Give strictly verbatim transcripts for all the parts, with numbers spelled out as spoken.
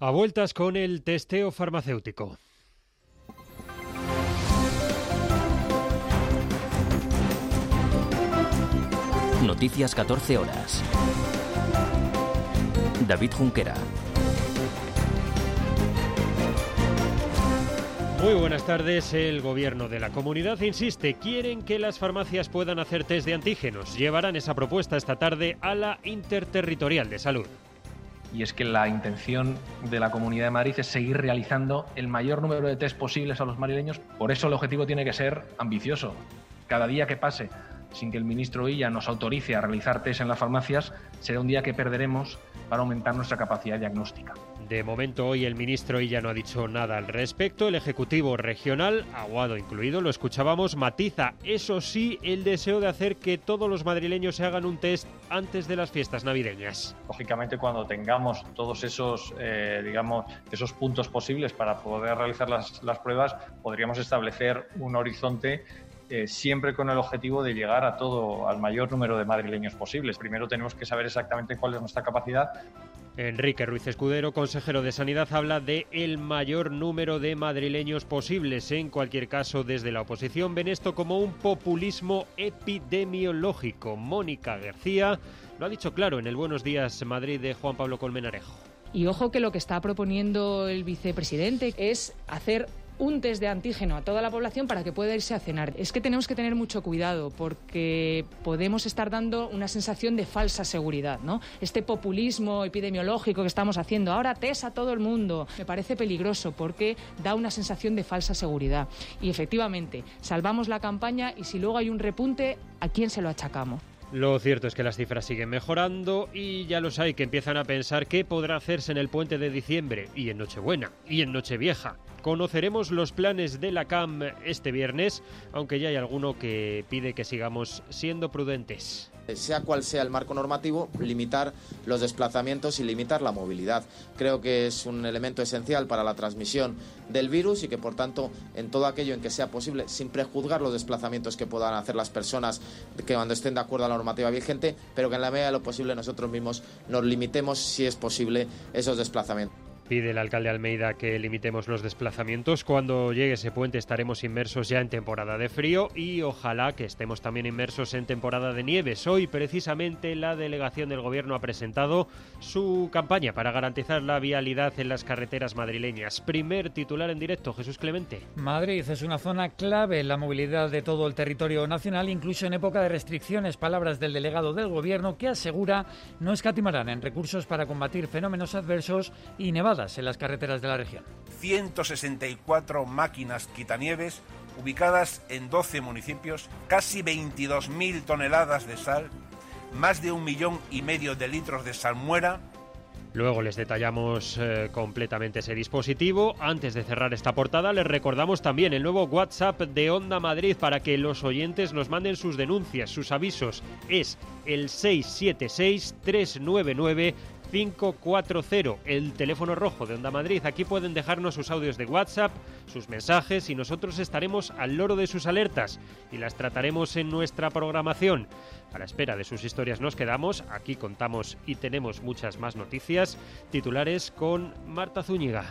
A vueltas con el testeo farmacéutico. Noticias catorce horas. David Junquera. Muy buenas tardes. El gobierno de la comunidad insiste, quieren que las farmacias puedan hacer test de antígenos. Llevarán esa propuesta esta tarde a la Interterritorial de Salud. Y es que la intención de la Comunidad de Madrid es seguir realizando el mayor número de test posibles a los madrileños. Por eso el objetivo tiene que ser ambicioso. Cada día que pase sin que el ministro Illa nos autorice a realizar test en las farmacias será un día que perderemos para aumentar nuestra capacidad diagnóstica. De momento, hoy el ministro Illa no ha dicho nada al respecto. El Ejecutivo Regional, Aguado incluido, lo escuchábamos, matiza, eso sí, el deseo de hacer que todos los madrileños se hagan un test antes de las fiestas navideñas. Lógicamente, cuando tengamos todos esos, eh, digamos, esos puntos posibles para poder realizar las, las pruebas, podríamos establecer un horizonte Eh, siempre con el objetivo de llegar a todo, al mayor número de madrileños posibles. Primero tenemos que saber exactamente cuál es nuestra capacidad. Enrique Ruiz Escudero, consejero de Sanidad, habla de el mayor número de madrileños posibles. En cualquier caso, desde la oposición ven esto como un populismo epidemiológico. Mónica García lo ha dicho claro en el Buenos Días Madrid de Juan Pablo Colmenarejo. Y ojo que lo que está proponiendo el vicepresidente es hacer un test de antígeno a toda la población para que pueda irse a cenar. Es que tenemos que tener mucho cuidado porque podemos estar dando una sensación de falsa seguridad, ¿no? Este populismo epidemiológico que estamos haciendo, ahora test a todo el mundo, me parece peligroso porque da una sensación de falsa seguridad. Y efectivamente, salvamos la campaña y si luego hay un repunte, ¿a quién se lo achacamos? Lo cierto es que las cifras siguen mejorando y ya los hay que empiezan a pensar qué podrá hacerse en el puente de diciembre y en Nochebuena y en Nochevieja. Conoceremos los planes de la C A M este viernes, aunque ya hay alguno que pide que sigamos siendo prudentes. Sea cual sea el marco normativo, limitar los desplazamientos y limitar la movilidad. Creo que es un elemento esencial para la transmisión del virus y que, por tanto, en todo aquello en que sea posible, sin prejuzgar los desplazamientos que puedan hacer las personas que cuando estén de acuerdo a la normativa vigente, pero que en la medida de lo posible nosotros mismos nos limitemos, si es posible, esos desplazamientos. Pide el alcalde Almeida que limitemos los desplazamientos. Cuando llegue ese puente estaremos inmersos ya en temporada de frío y ojalá que estemos también inmersos en temporada de nieves. Hoy precisamente la delegación del gobierno ha presentado su campaña para garantizar la vialidad en las carreteras madrileñas. Primer titular en directo, Jesús Clemente. Madrid es una zona clave en la movilidad de todo el territorio nacional, incluso en época de restricciones. Palabras del delegado del gobierno que asegura no escatimarán en recursos para combatir fenómenos adversos y nevadas en las carreteras de la región. ciento sesenta y cuatro máquinas quitanieves ubicadas en doce municipios, casi veintidós mil toneladas de sal, más de un millón y medio de litros de salmuera. Luego les detallamos eh, completamente ese dispositivo. Antes de cerrar esta portada, les recordamos también el nuevo WhatsApp de Onda Madrid para que los oyentes nos manden sus denuncias, sus avisos. Es el seis siete seis, tres nueve nueve, cinco cuatro cero, el teléfono rojo de Onda Madrid. Aquí pueden dejarnos sus audios de WhatsApp, sus mensajes y nosotros estaremos al loro de sus alertas y las trataremos en nuestra programación. A la espera de sus historias nos quedamos. Aquí contamos y tenemos muchas más noticias. Titulares con Marta Zúñiga.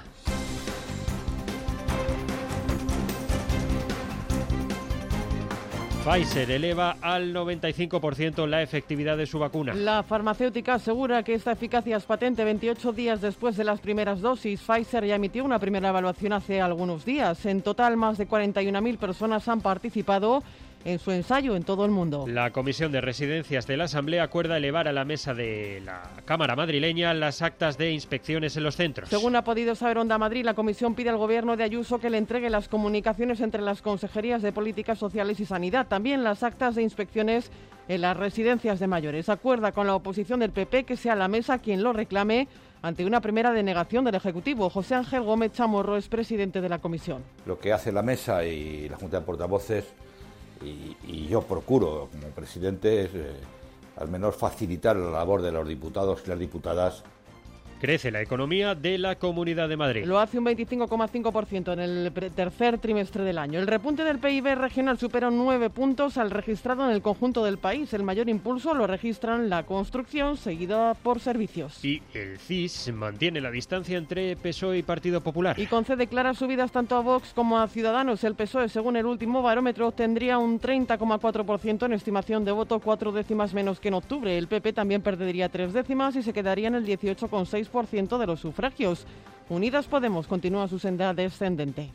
Pfizer eleva al noventa y cinco por ciento la efectividad de su vacuna. La farmacéutica asegura que esta eficacia es patente veintiocho días después de las primeras dosis. Pfizer ya emitió una primera evaluación hace algunos días. En total, más de cuarenta y una mil personas han participado en su ensayo en todo el mundo. La Comisión de Residencias de la Asamblea acuerda elevar a la mesa de la Cámara madrileña las actas de inspecciones en los centros. Según ha podido saber Onda Madrid, la Comisión pide al Gobierno de Ayuso que le entregue las comunicaciones entre las consejerías de Políticas Sociales y Sanidad, también las actas de inspecciones en las residencias de mayores. Acuerda con la oposición del P P que sea la mesa quien lo reclame ante una primera denegación del Ejecutivo. José Ángel Gómez Chamorro es presidente de la Comisión. Lo que hace la mesa y la Junta de Portavoces Y, y yo procuro, como presidente, es, eh, al menos facilitar la labor de los diputados y las diputadas Crece la economía de la Comunidad de Madrid. Lo hace un veinticinco coma cinco por ciento en el tercer trimestre del año. El repunte del P I B regional supera nueve puntos al registrado en el conjunto del país. El mayor impulso lo registran la construcción, seguida por servicios. Y el C I S mantiene la distancia entre P S O E y Partido Popular. Y concede claras subidas tanto a Vox como a Ciudadanos. El P S O E, según el último barómetro, obtendría un treinta coma cuatro por ciento en estimación de voto, cuatro décimas menos que en octubre. El P P también perdería tres décimas y se quedaría en el dieciocho coma seis por ciento de los sufragios. Unidas Podemos continúa su senda descendente.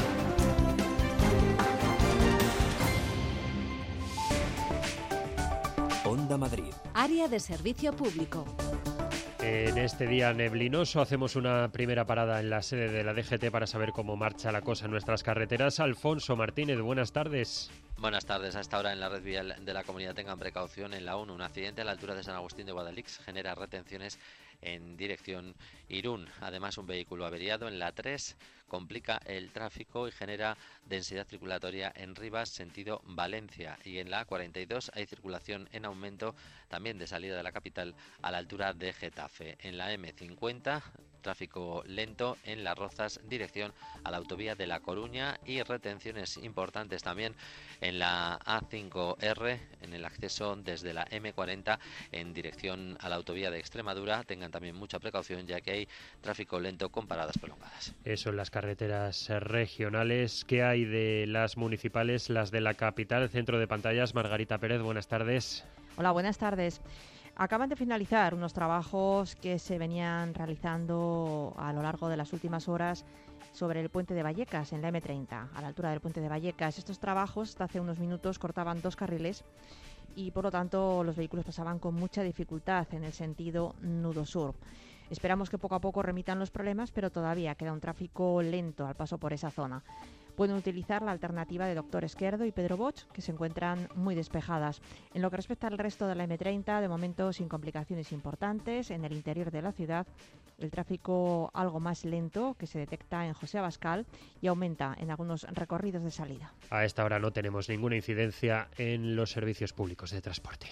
Onda Madrid. Área de servicio público. En este día neblinoso hacemos una primera parada en la sede de la D G T para saber cómo marcha la cosa en nuestras carreteras. Alfonso Martínez, buenas tardes. Buenas tardes. A esta hora en la red vial de la comunidad tengan precaución. En la uno, un accidente a la altura de San Agustín de Guadalix genera retenciones en dirección Irún. Además, un vehículo averiado en la tres complica el tráfico y genera densidad circulatoria en Rivas, sentido Valencia. Y en la A cuarenta y dos hay circulación en aumento también de salida de la capital a la altura de Getafe. En la eme cincuenta, tráfico lento en Las Rozas, dirección a la autovía de La Coruña, y retenciones importantes también en la A cinco erre, en el acceso desde la eme cuarenta en dirección a la autovía de Extremadura. Tengan también mucha precaución, ya que hay tráfico lento con paradas prolongadas. Eso en las carreteras regionales. ¿Qué hay de las municipales, las de la capital? Centro de pantallas, Margarita Pérez, buenas tardes. Hola, buenas tardes. Acaban de finalizar unos trabajos que se venían realizando a lo largo de las últimas horas sobre el puente de Vallecas, en la eme treinta, a la altura del puente de Vallecas. Estos trabajos, hasta hace unos minutos, cortaban dos carriles y, por lo tanto, los vehículos pasaban con mucha dificultad en el sentido nudo sur. Esperamos que poco a poco remitan los problemas, pero todavía queda un tráfico lento al paso por esa zona. Pueden utilizar la alternativa de Doctor Esquerdo y Pedro Bosch, que se encuentran muy despejadas. En lo que respecta al resto de la eme treinta, de momento sin complicaciones importantes. En el interior de la ciudad, el tráfico algo más lento, que se detecta en José Abascal y aumenta en algunos recorridos de salida. A esta hora no tenemos ninguna incidencia en los servicios públicos de transporte.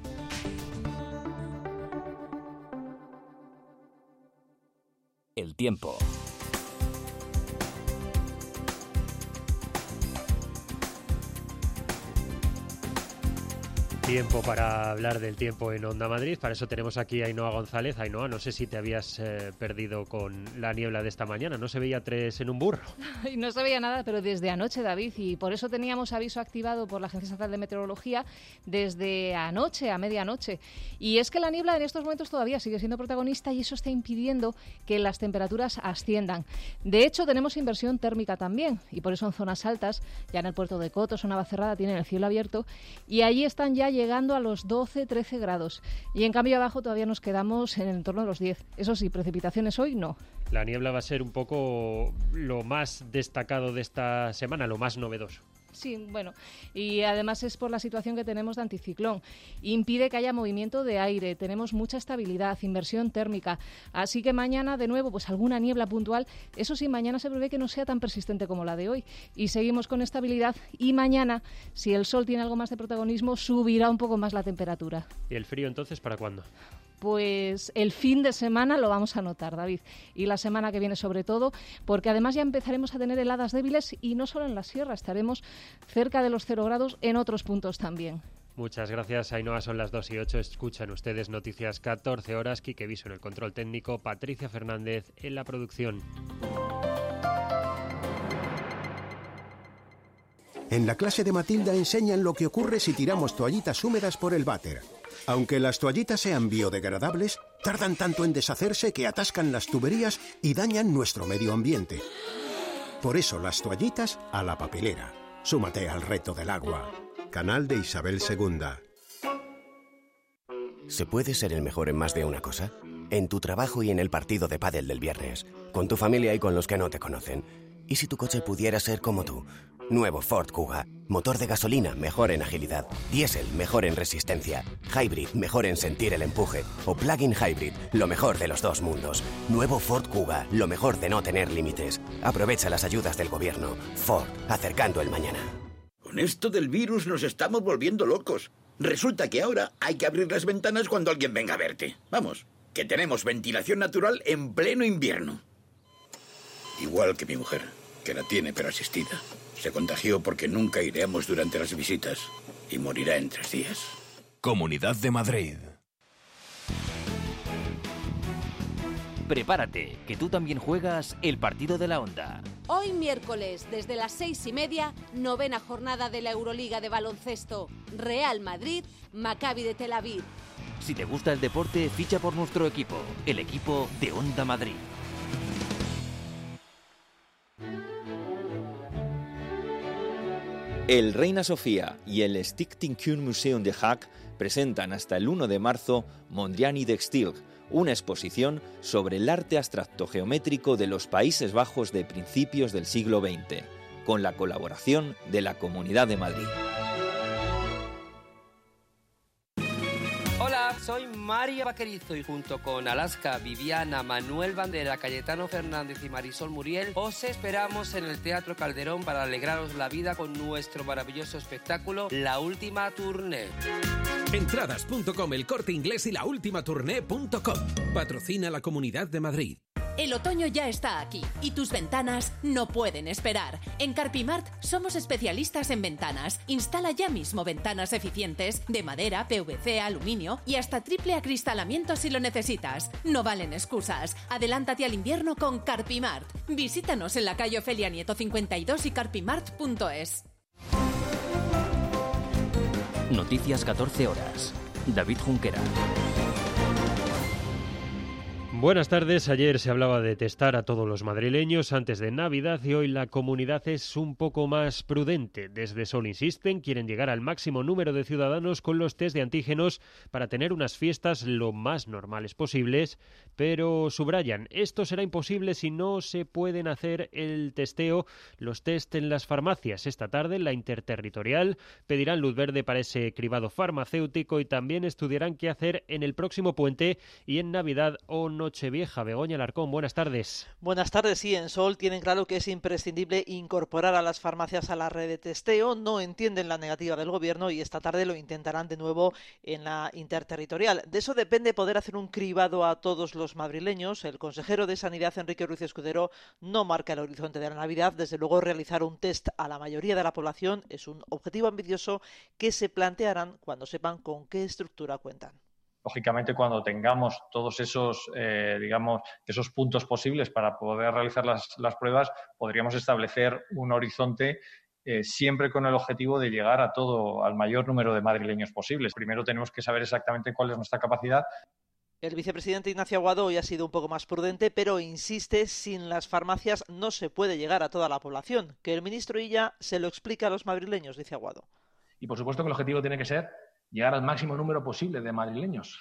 El tiempo. Tiempo para hablar del tiempo en Onda Madrid. Para eso tenemos aquí a Ainhoa González. Ainhoa, no sé si te habías eh, perdido con la niebla de esta mañana. ¿No se veía tres en un burro? No se veía nada, pero desde anoche, David, y por eso teníamos aviso activado por la Agencia Estatal de Meteorología desde anoche a medianoche. Y es que la niebla en estos momentos todavía sigue siendo protagonista y eso está impidiendo que las temperaturas asciendan. De hecho, tenemos inversión térmica también, y por eso en zonas altas, ya en el puerto de Cotos o Navacerrada, tienen el cielo abierto y allí están ya llegando a los doce, trece grados. Y en cambio abajo todavía nos quedamos en el torno de los diez. Eso sí, precipitaciones hoy no. La niebla va a ser un poco lo más destacado de esta semana, lo más novedoso. Sí, bueno, y además es por la situación que tenemos de anticiclón. Impide que haya movimiento de aire, tenemos mucha estabilidad, inversión térmica. Así que mañana, de nuevo, pues alguna niebla puntual. Eso sí, mañana se prevé que no sea tan persistente como la de hoy. Y seguimos con estabilidad. Y mañana, si el sol tiene algo más de protagonismo, subirá un poco más la temperatura. ¿Y el frío entonces para cuándo? Pues el fin de semana lo vamos a notar, David, y la semana que viene sobre todo, porque además ya empezaremos a tener heladas débiles y no solo en la sierra, estaremos cerca de los cero grados en otros puntos también. Muchas gracias, Ainhoa. Son las dos y ocho. Escuchan ustedes Noticias catorce horas. Quique Viso en el control técnico, Patricia Fernández en la producción. En la clase de Matilda enseñan lo que ocurre si tiramos toallitas húmedas por el váter. Aunque las toallitas sean biodegradables, tardan tanto en deshacerse que atascan las tuberías y dañan nuestro medio ambiente. Por eso las toallitas a la papelera. Súmate al reto del agua. Canal de Isabel segunda. ¿Se puede ser el mejor en más de una cosa? En tu trabajo y en el partido de pádel del viernes. Con tu familia y con los que no te conocen. ¿Y si tu coche pudiera ser como tú? Nuevo Ford Kuga. Motor de gasolina, mejor en agilidad. Diésel, mejor en resistencia. Hybrid, mejor en sentir el empuje. O plug-in hybrid, lo mejor de los dos mundos. Nuevo Ford Kuga, lo mejor de no tener límites. Aprovecha las ayudas del gobierno. Ford, acercando el mañana. Con esto del virus nos estamos volviendo locos. Resulta que ahora hay que abrir las ventanas cuando alguien venga a verte. Vamos, que tenemos ventilación natural en pleno invierno. Igual que mi mujer, que la tiene pero asistida. Se contagió porque nunca aireamos durante las visitas y morirá en tres días. Comunidad de Madrid. Prepárate, que tú también juegas el partido de la Onda. Hoy miércoles, desde las seis y media, novena jornada de la Euroliga de baloncesto. Real Madrid, Maccabi de Tel Aviv. Si te gusta el deporte, ficha por nuestro equipo, el equipo de Onda Madrid. El Reina Sofía y el Stichting-Kunstmuseum de Haag presentan hasta el uno de marzo Mondrian de Stilg, una exposición sobre el arte abstracto geométrico de los Países Bajos de principios del siglo veinte, con la colaboración de la Comunidad de Madrid. Hola, soy María Vaquerizo y junto con Alaska, Viviana, Manuel Bandera, Cayetano Fernández y Marisol Muriel, os esperamos en el Teatro Calderón para alegraros la vida con nuestro maravilloso espectáculo La Última Tournée. Entradas punto com, El Corte Inglés y la última tournée punto com. Patrocina la Comunidad de Madrid. El otoño ya está aquí y tus ventanas no pueden esperar. En Carpimart somos especialistas en ventanas. Instala ya mismo ventanas eficientes de madera, P V C, aluminio y hasta triple acristalamiento si lo necesitas. No valen excusas. Adelántate al invierno con Carpimart. Visítanos en la calle Ofelia Nieto cincuenta y dos y carpimart punto es. Noticias catorce horas. David Junquera. Buenas tardes. Ayer se hablaba de testar a todos los madrileños antes de Navidad y hoy la comunidad es un poco más prudente. Desde Sol insisten, quieren llegar al máximo número de ciudadanos con los test de antígenos para tener unas fiestas lo más normales posibles, pero subrayan, esto será imposible si no se pueden hacer el testeo, los test en las farmacias. Esta tarde la Interterritorial pedirán luz verde para ese cribado farmacéutico y también estudiarán qué hacer en el próximo puente y en Navidad o Nochevieja. Begoña Alarcón, buenas tardes. Buenas tardes. Sí, en Sol tienen claro que es imprescindible incorporar a las farmacias a la red de testeo. No entienden la negativa del gobierno y esta tarde lo intentarán de nuevo en la Interterritorial. De eso depende poder hacer un cribado a todos los madrileños. El consejero de Sanidad, Enrique Ruiz Escudero, no marca el horizonte de la Navidad. Desde luego, realizar un test a la mayoría de la población es un objetivo ambicioso que se plantearán cuando sepan con qué estructura cuentan. Lógicamente, cuando tengamos todos esos, eh, digamos, esos puntos posibles para poder realizar las, las pruebas, podríamos establecer un horizonte eh, siempre con el objetivo de llegar a todo, al mayor número de madrileños posibles. Primero tenemos que saber exactamente cuál es nuestra capacidad. El vicepresidente Ignacio Aguado hoy ha sido un poco más prudente, pero insiste, sin las farmacias no se puede llegar a toda la población. Que el ministro Illa se lo explica a los madrileños, dice Aguado. Y por supuesto que el objetivo tiene que ser llegar al máximo número posible de madrileños.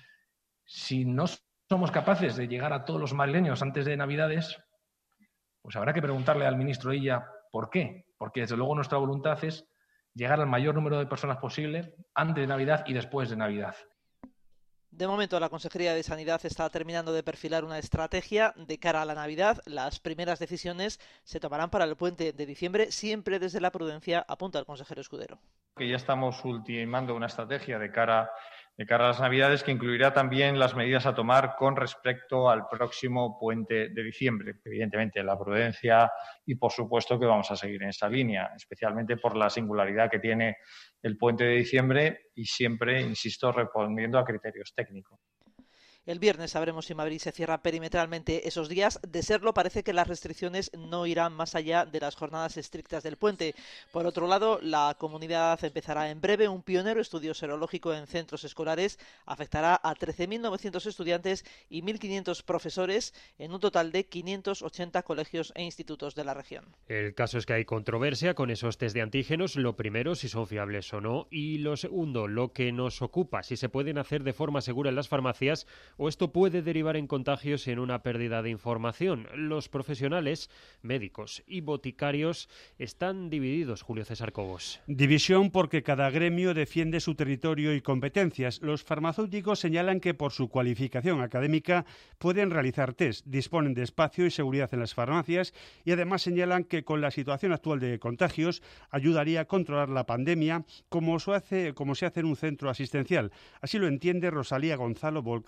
Si no somos capaces de llegar a todos los madrileños antes de Navidades, pues habrá que preguntarle al ministro Illa por qué. Porque desde luego nuestra voluntad es llegar al mayor número de personas posible antes de Navidad y después de Navidad. De momento, la Consejería de Sanidad está terminando de perfilar una estrategia de cara a la Navidad. Las primeras decisiones se tomarán para el puente de diciembre, siempre desde la prudencia, apunta el consejero Escudero. Que ya estamos ultimando una estrategia de cara, de cara a las Navidades que incluirá también las medidas a tomar con respecto al próximo puente de diciembre. Evidentemente, la prudencia y, por supuesto, que vamos a seguir en esa línea, especialmente por la singularidad que tiene el puente de diciembre y siempre, insisto, respondiendo a criterios técnicos. El viernes sabremos si Madrid se cierra perimetralmente esos días. De serlo, parece que las restricciones no irán más allá de las jornadas estrictas del puente. Por otro lado, la comunidad empezará en breve un pionero estudio serológico en centros escolares. Afectará a trece mil novecientos estudiantes y mil quinientos profesores en un total de quinientos ochenta colegios e institutos de la región. El caso es que hay controversia con esos test de antígenos. Lo primero, si son fiables o no. Y lo segundo, lo que nos ocupa, si se pueden hacer de forma segura en las farmacias o esto puede derivar en contagios y en una pérdida de información. Los profesionales, médicos y boticarios están divididos, Julio César Cobos. División porque cada gremio defiende su territorio y competencias. Los farmacéuticos señalan que por su cualificación académica pueden realizar test, disponen de espacio y seguridad en las farmacias y además señalan que con la situación actual de contagios ayudaría a controlar la pandemia como se hace, como se hace en un centro asistencial. Así lo entiende Rosalía Gonzalo Volcade del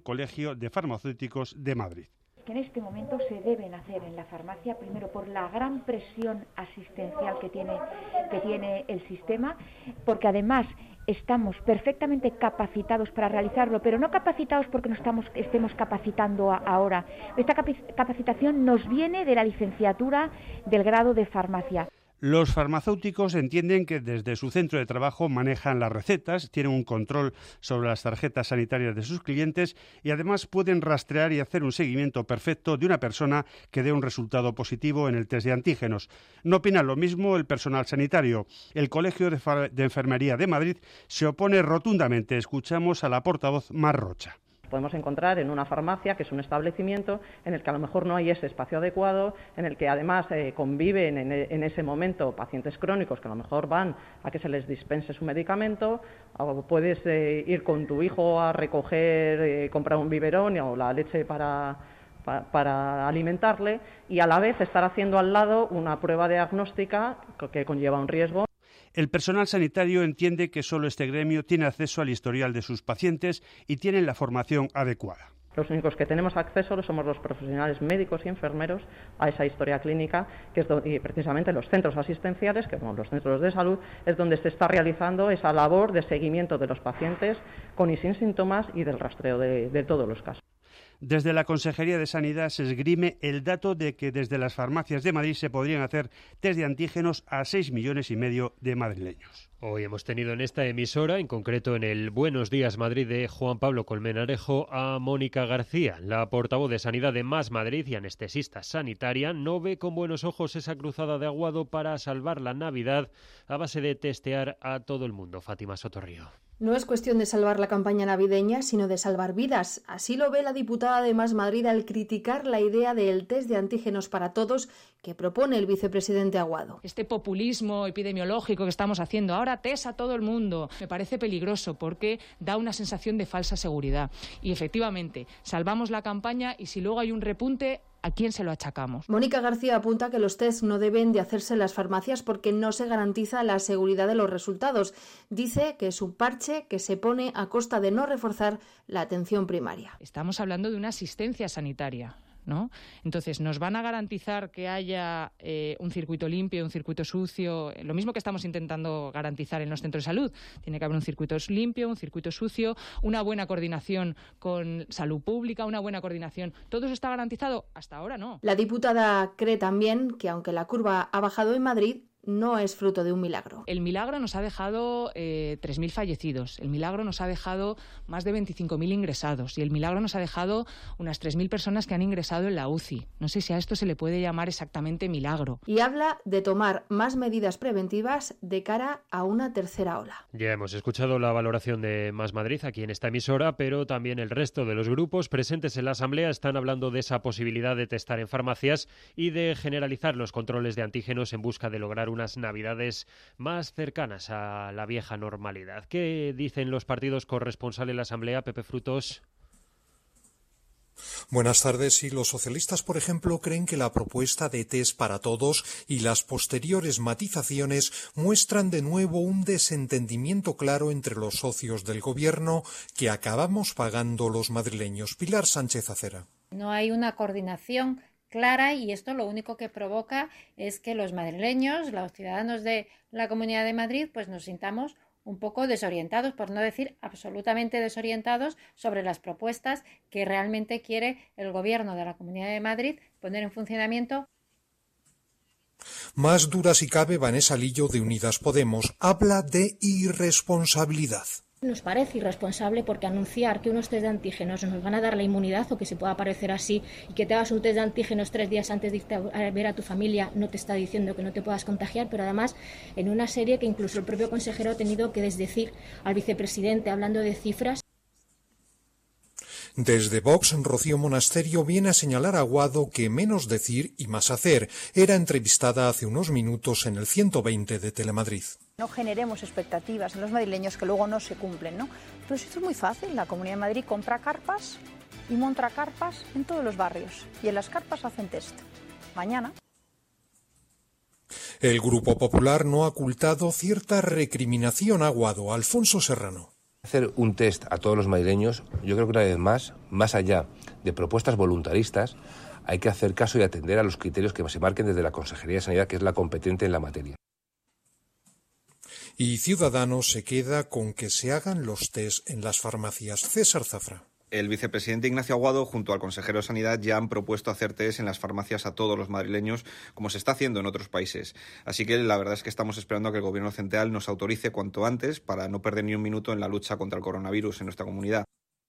del Colegio de Farmacéuticos de Madrid. Que en este momento se deben hacer en la farmacia, primero por la gran presión asistencial que tiene, que tiene el sistema, porque además estamos perfectamente capacitados para realizarlo, pero no capacitados porque nos estamos, estemos capacitando a, ahora. Esta capacitación nos viene de la licenciatura del grado de farmacia. Los farmacéuticos entienden que desde su centro de trabajo manejan las recetas, tienen un control sobre las tarjetas sanitarias de sus clientes y además pueden rastrear y hacer un seguimiento perfecto de una persona que dé un resultado positivo en el test de antígenos. No opina lo mismo el personal sanitario. El Colegio de, Far- de Enfermería de Madrid se opone rotundamente. Escuchamos a la portavoz Mar Rocha. Podemos encontrar en una farmacia, que es un establecimiento en el que a lo mejor no hay ese espacio adecuado, en el que además eh, conviven en, en ese momento pacientes crónicos que a lo mejor van a que se les dispense su medicamento, o puedes eh, ir con tu hijo a recoger, eh, comprar un biberón o la leche para, para, para alimentarle y a la vez estar haciendo al lado una prueba diagnóstica que conlleva un riesgo. El personal sanitario entiende que solo este gremio tiene acceso al historial de sus pacientes y tienen la formación adecuada. Los únicos que tenemos acceso somos los profesionales médicos y enfermeros a esa historia clínica, que es donde, y precisamente los centros asistenciales, que son los centros de salud, es donde se está realizando esa labor de seguimiento de los pacientes con y sin síntomas y del rastreo de, de todos los casos. Desde la Consejería de Sanidad se esgrime el dato de que desde las farmacias de Madrid se podrían hacer test de antígenos a seis millones y medio de madrileños. Hoy hemos tenido en esta emisora, en concreto en el Buenos Días Madrid de Juan Pablo Colmenarejo, a Mónica García, la portavoz de Sanidad de Más Madrid y anestesista sanitaria. No ve con buenos ojos esa cruzada de Aguado para salvar la Navidad a base de testear a todo el mundo. Fátima Sotorrío. No es cuestión de salvar la campaña navideña, sino de salvar vidas. Así lo ve la diputada de Más Madrid al criticar la idea del test de antígenos para todos que propone el vicepresidente Aguado. Este populismo epidemiológico que estamos haciendo ahora, test a todo el mundo, me parece peligroso porque da una sensación de falsa seguridad. Y efectivamente, salvamos la campaña y si luego hay un repunte, ¿a quién se lo achacamos? Mónica García apunta que los test no deben de hacerse en las farmacias porque no se garantiza la seguridad de los resultados. Dice que es un parche que se pone a costa de no reforzar la atención primaria. Estamos hablando de una asistencia sanitaria, ¿no? Entonces, ¿nos van a garantizar que haya eh, un circuito limpio, un circuito sucio? Lo mismo que estamos intentando garantizar en los centros de salud. Tiene que haber un circuito limpio, un circuito sucio, una buena coordinación con salud pública, una buena coordinación. ¿Todo eso está garantizado? Hasta ahora no. La diputada cree también que aunque la curva ha bajado en Madrid, no es fruto de un milagro. El milagro nos ha dejado eh, tres mil fallecidos, el milagro nos ha dejado más de veinticinco mil ingresados y el milagro nos ha dejado unas tres mil personas que han ingresado en la U C I. No sé si a esto se le puede llamar exactamente milagro. Y habla de tomar más medidas preventivas de cara a una tercera ola. Ya hemos escuchado la valoración de Más Madrid aquí en esta emisora, pero también el resto de los grupos presentes en la Asamblea están hablando de esa posibilidad de testar en farmacias y de generalizar los controles de antígenos en busca de lograr unas navidades más cercanas a la vieja normalidad. ¿Qué dicen los partidos corresponsales en la Asamblea, Pepe Frutos? Buenas tardes. Y los socialistas, por ejemplo, creen que la propuesta de test para todos y las posteriores matizaciones muestran de nuevo un desentendimiento claro entre los socios del Gobierno que acabamos pagando los madrileños. Pilar Sánchez Acera. No hay una coordinación clara y esto lo único que provoca es que los madrileños, los ciudadanos de la Comunidad de Madrid, pues nos sintamos un poco desorientados, por no decir absolutamente desorientados sobre las propuestas que realmente quiere el Gobierno de la Comunidad de Madrid poner en funcionamiento. Más dura si cabe Vanessa Lillo de Unidas Podemos. Habla de irresponsabilidad. Nos parece irresponsable porque anunciar que unos test de antígenos nos van a dar la inmunidad o que se pueda parecer así y que te hagas un test de antígenos tres días antes de irte a ver a tu familia no te está diciendo que no te puedas contagiar, pero además en una serie que incluso el propio consejero ha tenido que desdecir al vicepresidente hablando de cifras. Desde Vox, Rocío Monasterio viene a señalar a Aguado que menos decir y más hacer. Era entrevistada hace unos minutos en el ciento veinte de Telemadrid. No generemos expectativas en los madrileños que luego no se cumplen, ¿no? Pues esto es muy fácil. La Comunidad de Madrid compra carpas y monta carpas en todos los barrios. Y en las carpas hacen test. Mañana. El Grupo Popular no ha ocultado cierta recriminación a Aguado. Alfonso Serrano. Hacer un test a todos los madrileños, yo creo que una vez más, más allá de propuestas voluntaristas, hay que hacer caso y atender a los criterios que se marquen desde la Consejería de Sanidad, que es la competente en la materia. Y Ciudadanos se queda con que se hagan los test en las farmacias. César Zafra. El vicepresidente Ignacio Aguado, junto al consejero de Sanidad, ya han propuesto hacer test en las farmacias a todos los madrileños, como se está haciendo en otros países. Así que la verdad es que estamos esperando a que el Gobierno central nos autorice cuanto antes para no perder ni un minuto en la lucha contra el coronavirus en nuestra comunidad.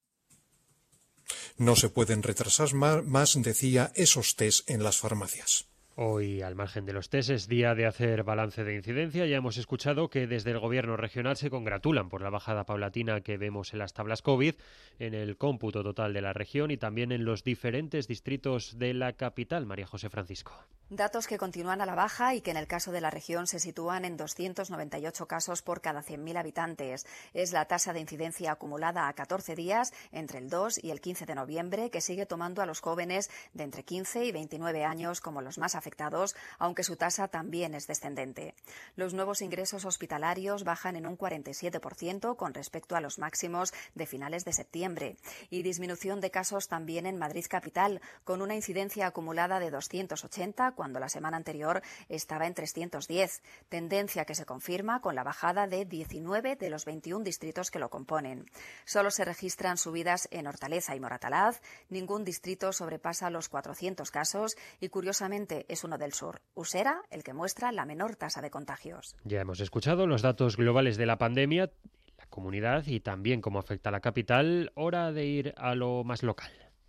No se pueden retrasar más, decía, esos test en las farmacias. Hoy, al margen de los test, es día de hacer balance de incidencia. Ya hemos escuchado que desde el Gobierno regional se congratulan por la bajada paulatina que vemos en las tablas COVID, en el cómputo total de la región y también en los diferentes distritos de la capital. María José Francisco. Datos que continúan a la baja y que en el caso de la región se sitúan en doscientos noventa y ocho casos por cada cien mil habitantes. Es la tasa de incidencia acumulada a catorce días entre el dos y el quince de noviembre, que sigue tomando a los jóvenes de entre quince y veintinueve años como los más afectados, aunque su tasa también es descendente. Los nuevos ingresos hospitalarios bajan en un cuarenta y siete por ciento con respecto a los máximos de finales de septiembre. Y disminución de casos también en Madrid capital, con una incidencia acumulada de doscientos ochenta, cuando la semana anterior estaba en trescientos diez, tendencia que se confirma con la bajada de diecinueve de los veintiún distritos que lo componen. Solo se registran subidas en Hortaleza y Moratalaz, ningún distrito sobrepasa los cuatrocientos casos y, curiosamente, es uno del sur, Usera, el que muestra la menor tasa de contagios. Ya hemos escuchado los datos globales de la pandemia, la comunidad y también cómo afecta a la capital. Hora de ir a lo más local.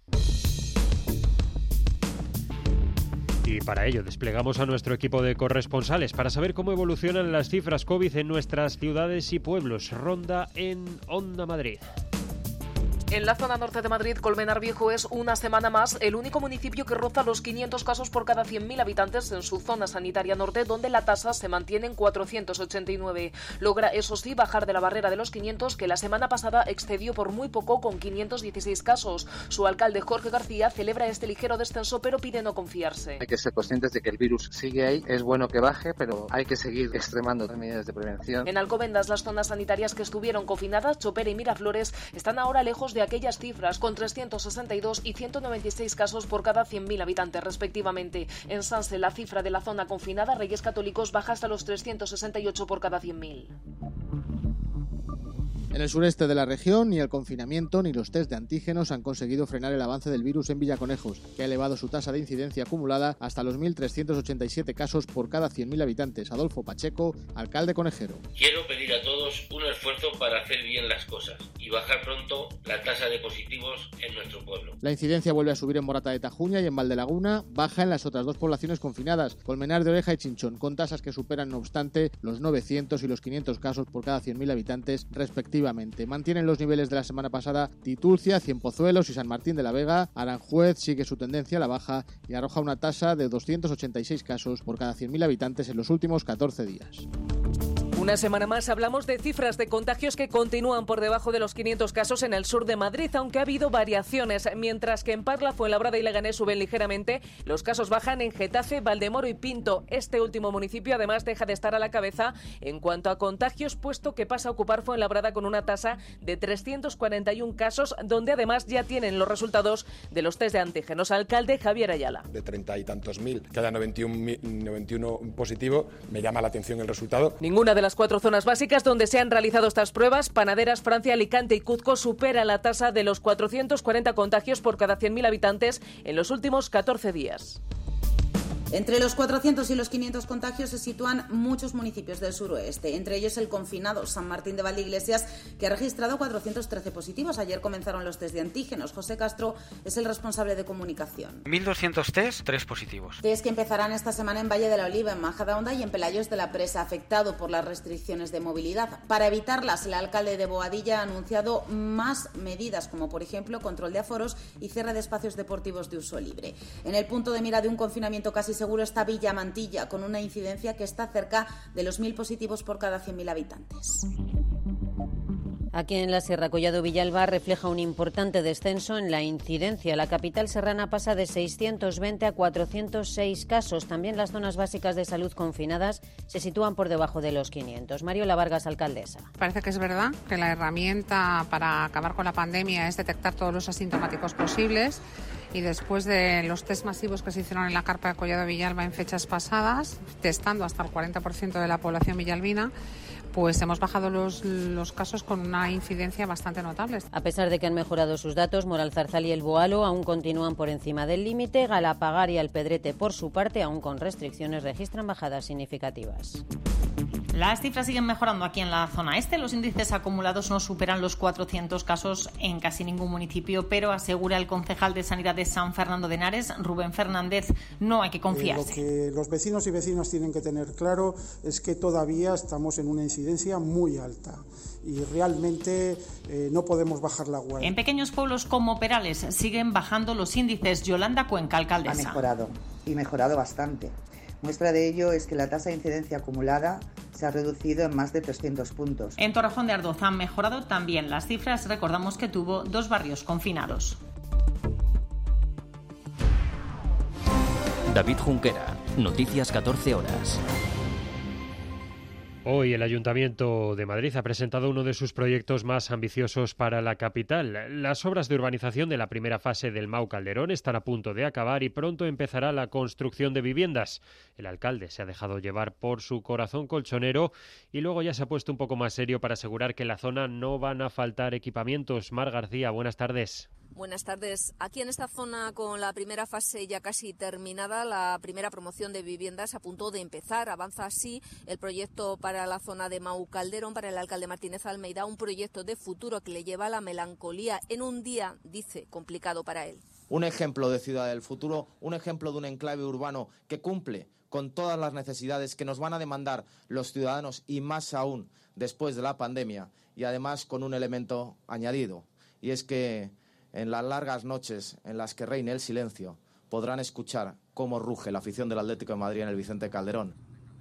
Y para ello desplegamos a nuestro equipo de corresponsales para saber cómo evolucionan las cifras COVID en nuestras ciudades y pueblos. Ronda en Onda Madrid. En la zona norte de Madrid, Colmenar Viejo es una semana más el único municipio que roza los quinientos casos por cada cien mil habitantes en su zona sanitaria norte, donde la tasa se mantiene en cuatrocientos ochenta y nueve. Logra, eso sí, bajar de la barrera de los quinientos, que la semana pasada excedió por muy poco con quinientos dieciséis casos. Su alcalde, Jorge García, celebra este ligero descenso, pero pide no confiarse. Hay que ser conscientes de que el virus sigue ahí. Es bueno que baje, pero hay que seguir extremando las medidas de prevención. En Alcobendas, las zonas sanitarias que estuvieron confinadas, Chopera y Miraflores, están ahora lejos de aquellas cifras, con trescientos sesenta y dos y ciento noventa y seis casos por cada cien mil habitantes respectivamente. En Sanse, la cifra de la zona confinada, Reyes Católicos, baja hasta los trescientos sesenta y ocho por cada cien mil. En el sureste de la región, ni el confinamiento ni los test de antígenos han conseguido frenar el avance del virus en Villaconejos, que ha elevado su tasa de incidencia acumulada hasta los mil trescientos ochenta y siete casos por cada cien mil habitantes. Adolfo Pacheco, alcalde conejero. Quiero pedir a todos un esfuerzo para hacer bien las cosas y bajar pronto la tasa de positivos en nuestro pueblo. La incidencia vuelve a subir en Morata de Tajuña y en Valdelaguna, baja en las otras dos poblaciones confinadas, Colmenar de Oreja y Chinchón, con tasas que superan, no obstante, los novecientos y los quinientos casos por cada cien mil habitantes respectivamente. Mantienen los niveles de la semana pasada Titulcia, Cienpozuelos y San Martín de la Vega. Aranjuez sigue su tendencia a la baja y arroja una tasa de doscientos ochenta y seis casos por cada cien mil habitantes en los últimos catorce días. Una semana más hablamos de cifras de contagios que continúan por debajo de los quinientos casos en el sur de Madrid, aunque ha habido variaciones. Mientras que en Parla, Fuenlabrada y Leganés suben ligeramente, los casos bajan en Getafe, Valdemoro y Pinto. Este último municipio además deja de estar a la cabeza en cuanto a contagios, puesto que pasa a ocupar Fuenlabrada con una tasa de trescientos cuarenta y uno casos, donde además ya tienen los resultados de los test de antígenos. Alcalde Javier Ayala. De treinta y tantos mil, que haya noventa y uno positivo, me llama la atención el resultado. Ninguna de las cuatro zonas básicas donde se han realizado estas pruebas, Panaderas, Francia, Alicante y Cuzco, supera la tasa de los cuatrocientos cuarenta contagios por cada cien mil habitantes en los últimos catorce días. Entre los cuatrocientos y los quinientos contagios se sitúan muchos municipios del suroeste, entre ellos el confinado San Martín de Valdeiglesias, que ha registrado cuatrocientos trece positivos. Ayer comenzaron los test de antígenos. José Castro es el responsable de comunicación. mil doscientos test, tres positivos. Test que empezarán esta semana en Valle de la Oliva, en Majadahonda y en Pelayos de la Presa, afectado por las restricciones de movilidad. Para evitarlas, el alcalde de Boadilla ha anunciado más medidas, como por ejemplo control de aforos y cierre de espacios deportivos de uso libre. En el punto de mira de un confinamiento casi seguro está Villamantilla, con una incidencia que está cerca de los mil positivos por cada cien mil habitantes. Aquí en la Sierra, Collado Villalba refleja un importante descenso en la incidencia. La capital serrana pasa de seiscientos veinte a cuatrocientos seis casos. También las zonas básicas de salud confinadas se sitúan por debajo de los quinientos. Mariola Vargas, alcaldesa. Parece que es verdad que la herramienta para acabar con la pandemia es detectar todos los asintomáticos posibles. Y después de los test masivos que se hicieron en la carpa de Collado Villalba en fechas pasadas, testando hasta el cuarenta por ciento de la población villalbina, pues hemos bajado los, los casos con una incidencia bastante notable. A pesar de que han mejorado sus datos, Moralzarzal y El Boalo aún continúan por encima del límite. Galapagar y Alpedrete, por su parte, aún con restricciones, registran bajadas significativas. Las cifras siguen mejorando aquí en la zona este. Los índices acumulados no superan los cuatrocientos casos en casi ningún municipio, pero asegura el concejal de Sanidad de San Fernando de Henares, Rubén Fernández, no hay que confiarse. Eh, lo que los vecinos y vecinas tienen que tener claro es que todavía estamos en una incidencia muy alta y realmente eh, no podemos bajar la guardia. En pequeños pueblos como Perales siguen bajando los índices. Yolanda Cuenca, alcaldesa. Ha mejorado y mejorado bastante. Muestra de ello es que la tasa de incidencia acumulada se ha reducido en más de trescientos puntos. En Torrejón de Ardoz han mejorado también las cifras. Recordamos que tuvo dos barrios confinados. David Junquera, Noticias catorce horas. Hoy el Ayuntamiento de Madrid ha presentado uno de sus proyectos más ambiciosos para la capital. Las obras de urbanización de la primera fase del Mau Calderón están a punto de acabar y pronto empezará la construcción de viviendas. El alcalde se ha dejado llevar por su corazón colchonero y luego ya se ha puesto un poco más serio para asegurar que en la zona no van a faltar equipamientos. Mar García, buenas tardes. Buenas tardes. Aquí en esta zona, con la primera fase ya casi terminada, la primera promoción de viviendas a punto de empezar. Avanza así el proyecto para la zona de Mau Calderón, para el alcalde Martínez Almeida, un proyecto de futuro que le lleva a la melancolía en un día, dice, complicado para él. Un ejemplo de ciudad del futuro, un ejemplo de un enclave urbano que cumple con todas las necesidades que nos van a demandar los ciudadanos y más aún después de la pandemia, y además con un elemento añadido, y es que en las largas noches en las que reine el silencio, podrán escuchar cómo ruge la afición del Atlético de Madrid en el Vicente Calderón.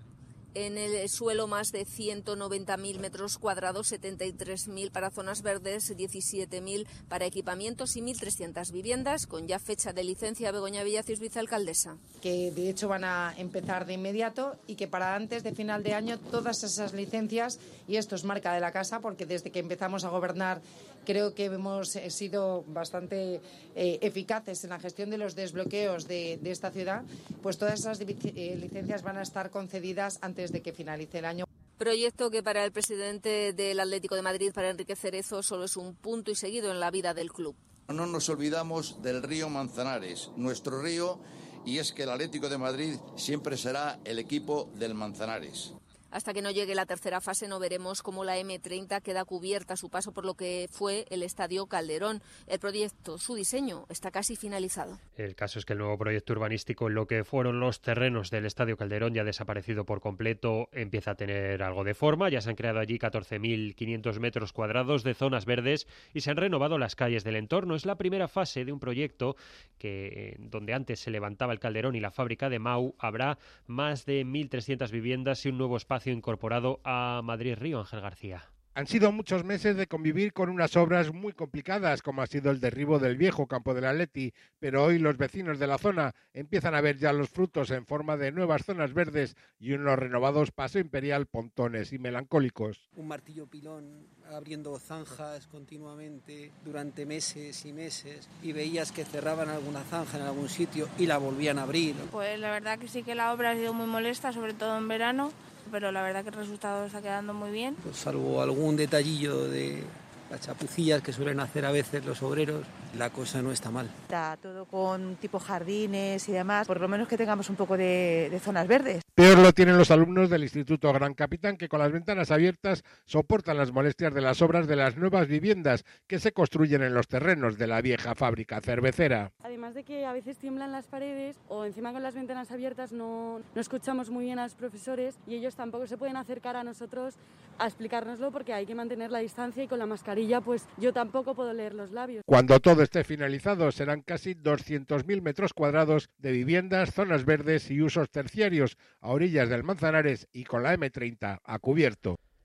En el suelo más de ciento noventa mil metros cuadrados, setenta y tres mil para zonas verdes, diecisiete mil para equipamientos y mil trescientas viviendas, con ya fecha de licencia. Begoña Villacis, vicealcaldesa. Que de hecho van a empezar de inmediato y que para antes de final de año todas esas licencias, y esto es marca de la casa porque desde que empezamos a gobernar creo que hemos sido bastante eh, eficaces en la gestión de los desbloqueos de, de esta ciudad, pues todas esas eh, licencias van a estar concedidas antes de que finalice el año. Proyecto que para el presidente del Atlético de Madrid, para Enrique Cerezo, solo es un punto y seguido en la vida del club. No nos olvidamos del río Manzanares, nuestro río, y es que el Atlético de Madrid siempre será el equipo del Manzanares. Hasta que no llegue la tercera fase no veremos cómo la eme treinta queda cubierta a su paso por lo que fue el Estadio Calderón. El proyecto, su diseño, está casi finalizado. El caso es que el nuevo proyecto urbanístico, en lo que fueron los terrenos del Estadio Calderón, ya ha desaparecido por completo, empieza a tener algo de forma. Ya se han creado allí catorce mil quinientos metros cuadrados de zonas verdes y se han renovado las calles del entorno. Es la primera fase de un proyecto que, donde antes se levantaba el Calderón y la fábrica de Mau, habrá más de mil trescientas viviendas y un nuevo espacio incorporado a Madrid Río. Ángel García. Han sido muchos meses de convivir con unas obras muy complicadas, como ha sido el derribo del viejo campo del Atleti, pero hoy los vecinos de la zona empiezan a ver ya los frutos en forma de nuevas zonas verdes y unos renovados Paseo Imperial, pontones y melancólicos. Un martillo pilón abriendo zanjas continuamente durante meses y meses, y veías que cerraban alguna zanja en algún sitio y la volvían a abrir. Pues la verdad que sí que la obra ha sido muy molesta, sobre todo en verano, pero la verdad que el resultado está quedando muy bien. Pues salvo algún detallillo de las chapucillas que suelen hacer a veces los obreros, la cosa no está mal. Está todo con tipo jardines y demás, por lo menos que tengamos un poco de, de zonas verdes. Peor lo tienen los alumnos del Instituto Gran Capitán, que con las ventanas abiertas soportan las molestias de las obras de las nuevas viviendas que se construyen en los terrenos de la vieja fábrica cervecera. Además de que a veces tiemblan las paredes o encima con las ventanas abiertas no, no escuchamos muy bien a los profesores y ellos tampoco se pueden acercar a nosotros a explicárnoslo porque hay que mantener la distancia y con la mascarilla pues yo tampoco puedo leer los labios. Cuando todo esté finalizado serán casi doscientos mil metros cuadrados de viviendas, zonas verdes y usos terciarios a orillas del Manzanares y con la eme treinta a cubierto.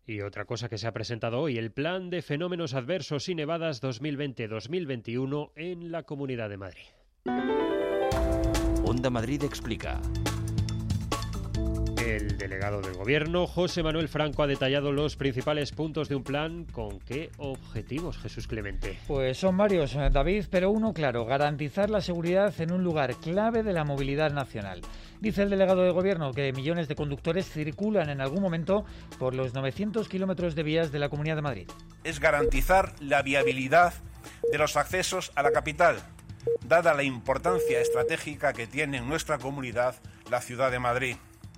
Y otra cosa que se ha presentado hoy, el Plan de Fenómenos Adversos y Nevadas dos mil veinte dos mil veintiuno en la Comunidad de Madrid. Onda Madrid explica. El delegado del Gobierno, José Manuel Franco, ha detallado los principales puntos de un plan. ¿Con qué objetivos, Jesús Clemente? Pues son varios, David, pero uno claro, garantizar la seguridad en un lugar clave de la movilidad nacional. Dice el delegado del Gobierno que millones de conductores circulan en algún momento por los novecientos kilómetros de vías de la Comunidad de Madrid. Es garantizar la viabilidad de los accesos a la capital, dada la importancia estratégica que tiene en nuestra comunidad la ciudad de Madrid.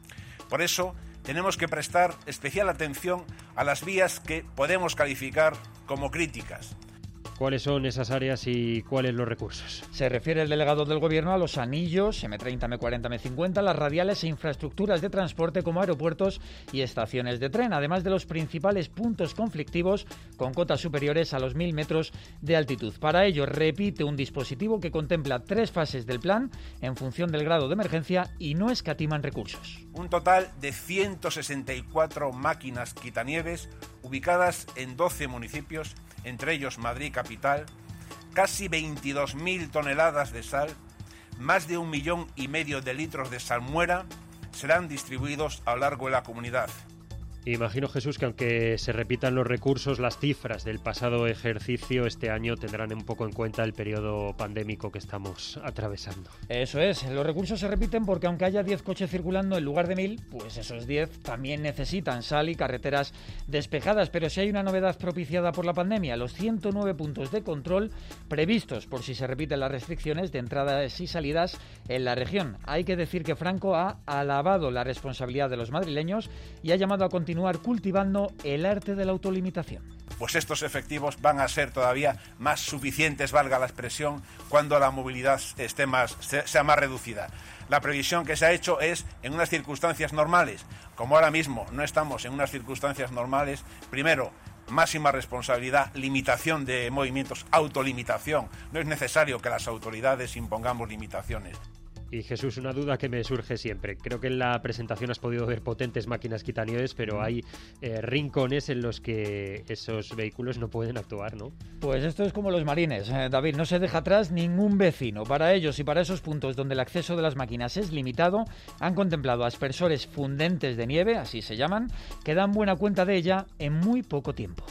Por eso, tenemos que prestar especial atención a las vías que podemos calificar como críticas. ¿Cuáles son esas áreas y cuáles los recursos? Se refiere el delegado del Gobierno a los anillos, eme treinta, eme cuarenta, eme cincuenta, las radiales e infraestructuras de transporte como aeropuertos y estaciones de tren, además de los principales puntos conflictivos con cotas superiores a los mil metros de altitud. Para ello, repite un dispositivo que contempla tres fases del plan en función del grado de emergencia y no escatiman recursos. Un total de ciento sesenta y cuatro máquinas quitanieves ubicadas en doce municipios, entre ellos Madrid capital, casi veintidós mil toneladas de sal, más de un millón y medio de litros de salmuera serán distribuidos a lo largo de la comunidad. Imagino, Jesús, que aunque se repitan los recursos, las cifras del pasado ejercicio este año tendrán un poco en cuenta el periodo pandémico que estamos atravesando. Eso es, los recursos se repiten porque aunque haya diez coches circulando en lugar de mil, pues esos diez también necesitan sal y carreteras despejadas. Pero si hay una novedad propiciada por la pandemia, los ciento nueve puntos de control previstos por si se repiten las restricciones de entradas y salidas en la región. Hay que decir que Franco ha alabado la responsabilidad de los madrileños y ha llamado a continuar continuar cultivando el arte de la autolimitación. Pues estos efectivos van a ser todavía más suficientes, valga la expresión, cuando la movilidad esté más, sea más reducida. La previsión que se ha hecho es en unas circunstancias normales. Como ahora mismo no estamos en unas circunstancias normales, primero, máxima responsabilidad, limitación de movimientos, autolimitación. No es necesario que las autoridades impongamos limitaciones. Y Jesús, una duda que me surge siempre. Creo que en la presentación has podido ver potentes máquinas quitanieves, pero hay eh, rincones en los que esos vehículos no pueden actuar, ¿no? Pues esto es como los marines, eh, David, no se deja atrás ningún vecino. Para ellos y para esos puntos donde el acceso de las máquinas es limitado, han contemplado aspersores fundentes de nieve, así se llaman, que dan buena cuenta de ella en muy poco tiempo.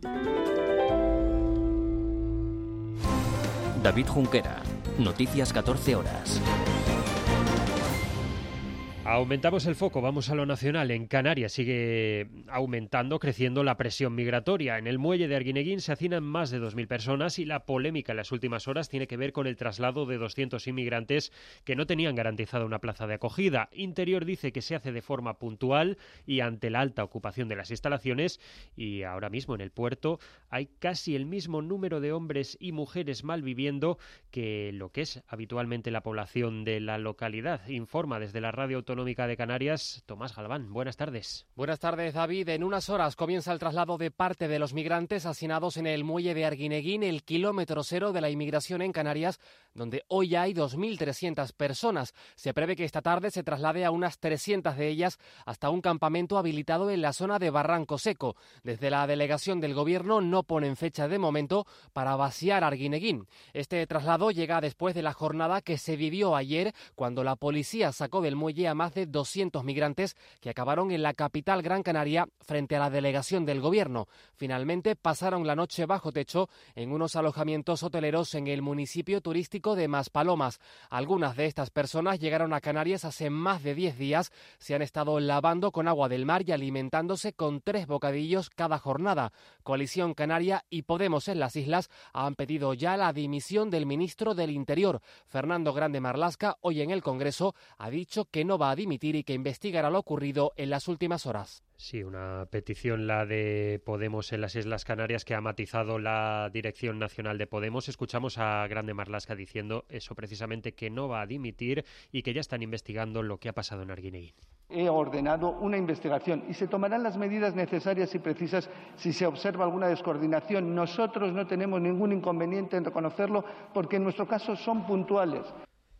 David Junquera, Noticias catorce horas. Aumentamos el foco, vamos a lo nacional. En Canarias sigue aumentando, creciendo la presión migratoria. En el muelle de Arguineguín se hacinan más de dos mil personas y la polémica en las últimas horas tiene que ver con el traslado de doscientos inmigrantes que no tenían garantizada una plaza de acogida. Interior dice que se hace de forma puntual y ante la alta ocupación de las instalaciones, y ahora mismo en el puerto hay casi el mismo número de hombres y mujeres malviviendo que lo que es habitualmente la población de la localidad. Informa desde la Radio Autonómica de Canarias, Tomás Galván. Buenas tardes. Buenas tardes, David. En unas horas comienza el traslado de parte de los migrantes hacinados en el muelle de Arguineguín, el kilómetro cero de la inmigración en Canarias, donde hoy hay dos mil trescientas personas. Se prevé que esta tarde se traslade a unas trescientas de ellas hasta un campamento habilitado en la zona de Barranco Seco. Desde la delegación del Gobierno no ponen fecha de momento para vaciar Arguineguín. Este traslado llega después de la jornada que se vivió ayer, cuando la policía sacó del muelle a más de doscientos migrantes que acabaron en la capital Gran Canaria frente a la delegación del Gobierno. Finalmente pasaron la noche bajo techo en unos alojamientos hoteleros en el municipio turístico de Maspalomas. Algunas de estas personas llegaron a Canarias hace más de diez días, se han estado lavando con agua del mar y alimentándose con tres bocadillos cada jornada. Coalición Canaria y Podemos en las islas han pedido ya la dimisión del ministro del Interior. Fernando Grande Marlaska, hoy en el Congreso, ha dicho que no va a dimitir y que investigará lo ocurrido en las últimas horas. Sí, una petición, la de Podemos en las Islas Canarias, que ha matizado la Dirección Nacional de Podemos. Escuchamos a Grande Marlaska diciendo eso precisamente, que no va a dimitir y que ya están investigando lo que ha pasado en Arguineguín. He ordenado una investigación y se tomarán las medidas necesarias y precisas si se observa alguna descoordinación. Nosotros no tenemos ningún inconveniente en reconocerlo porque en nuestro caso son puntuales.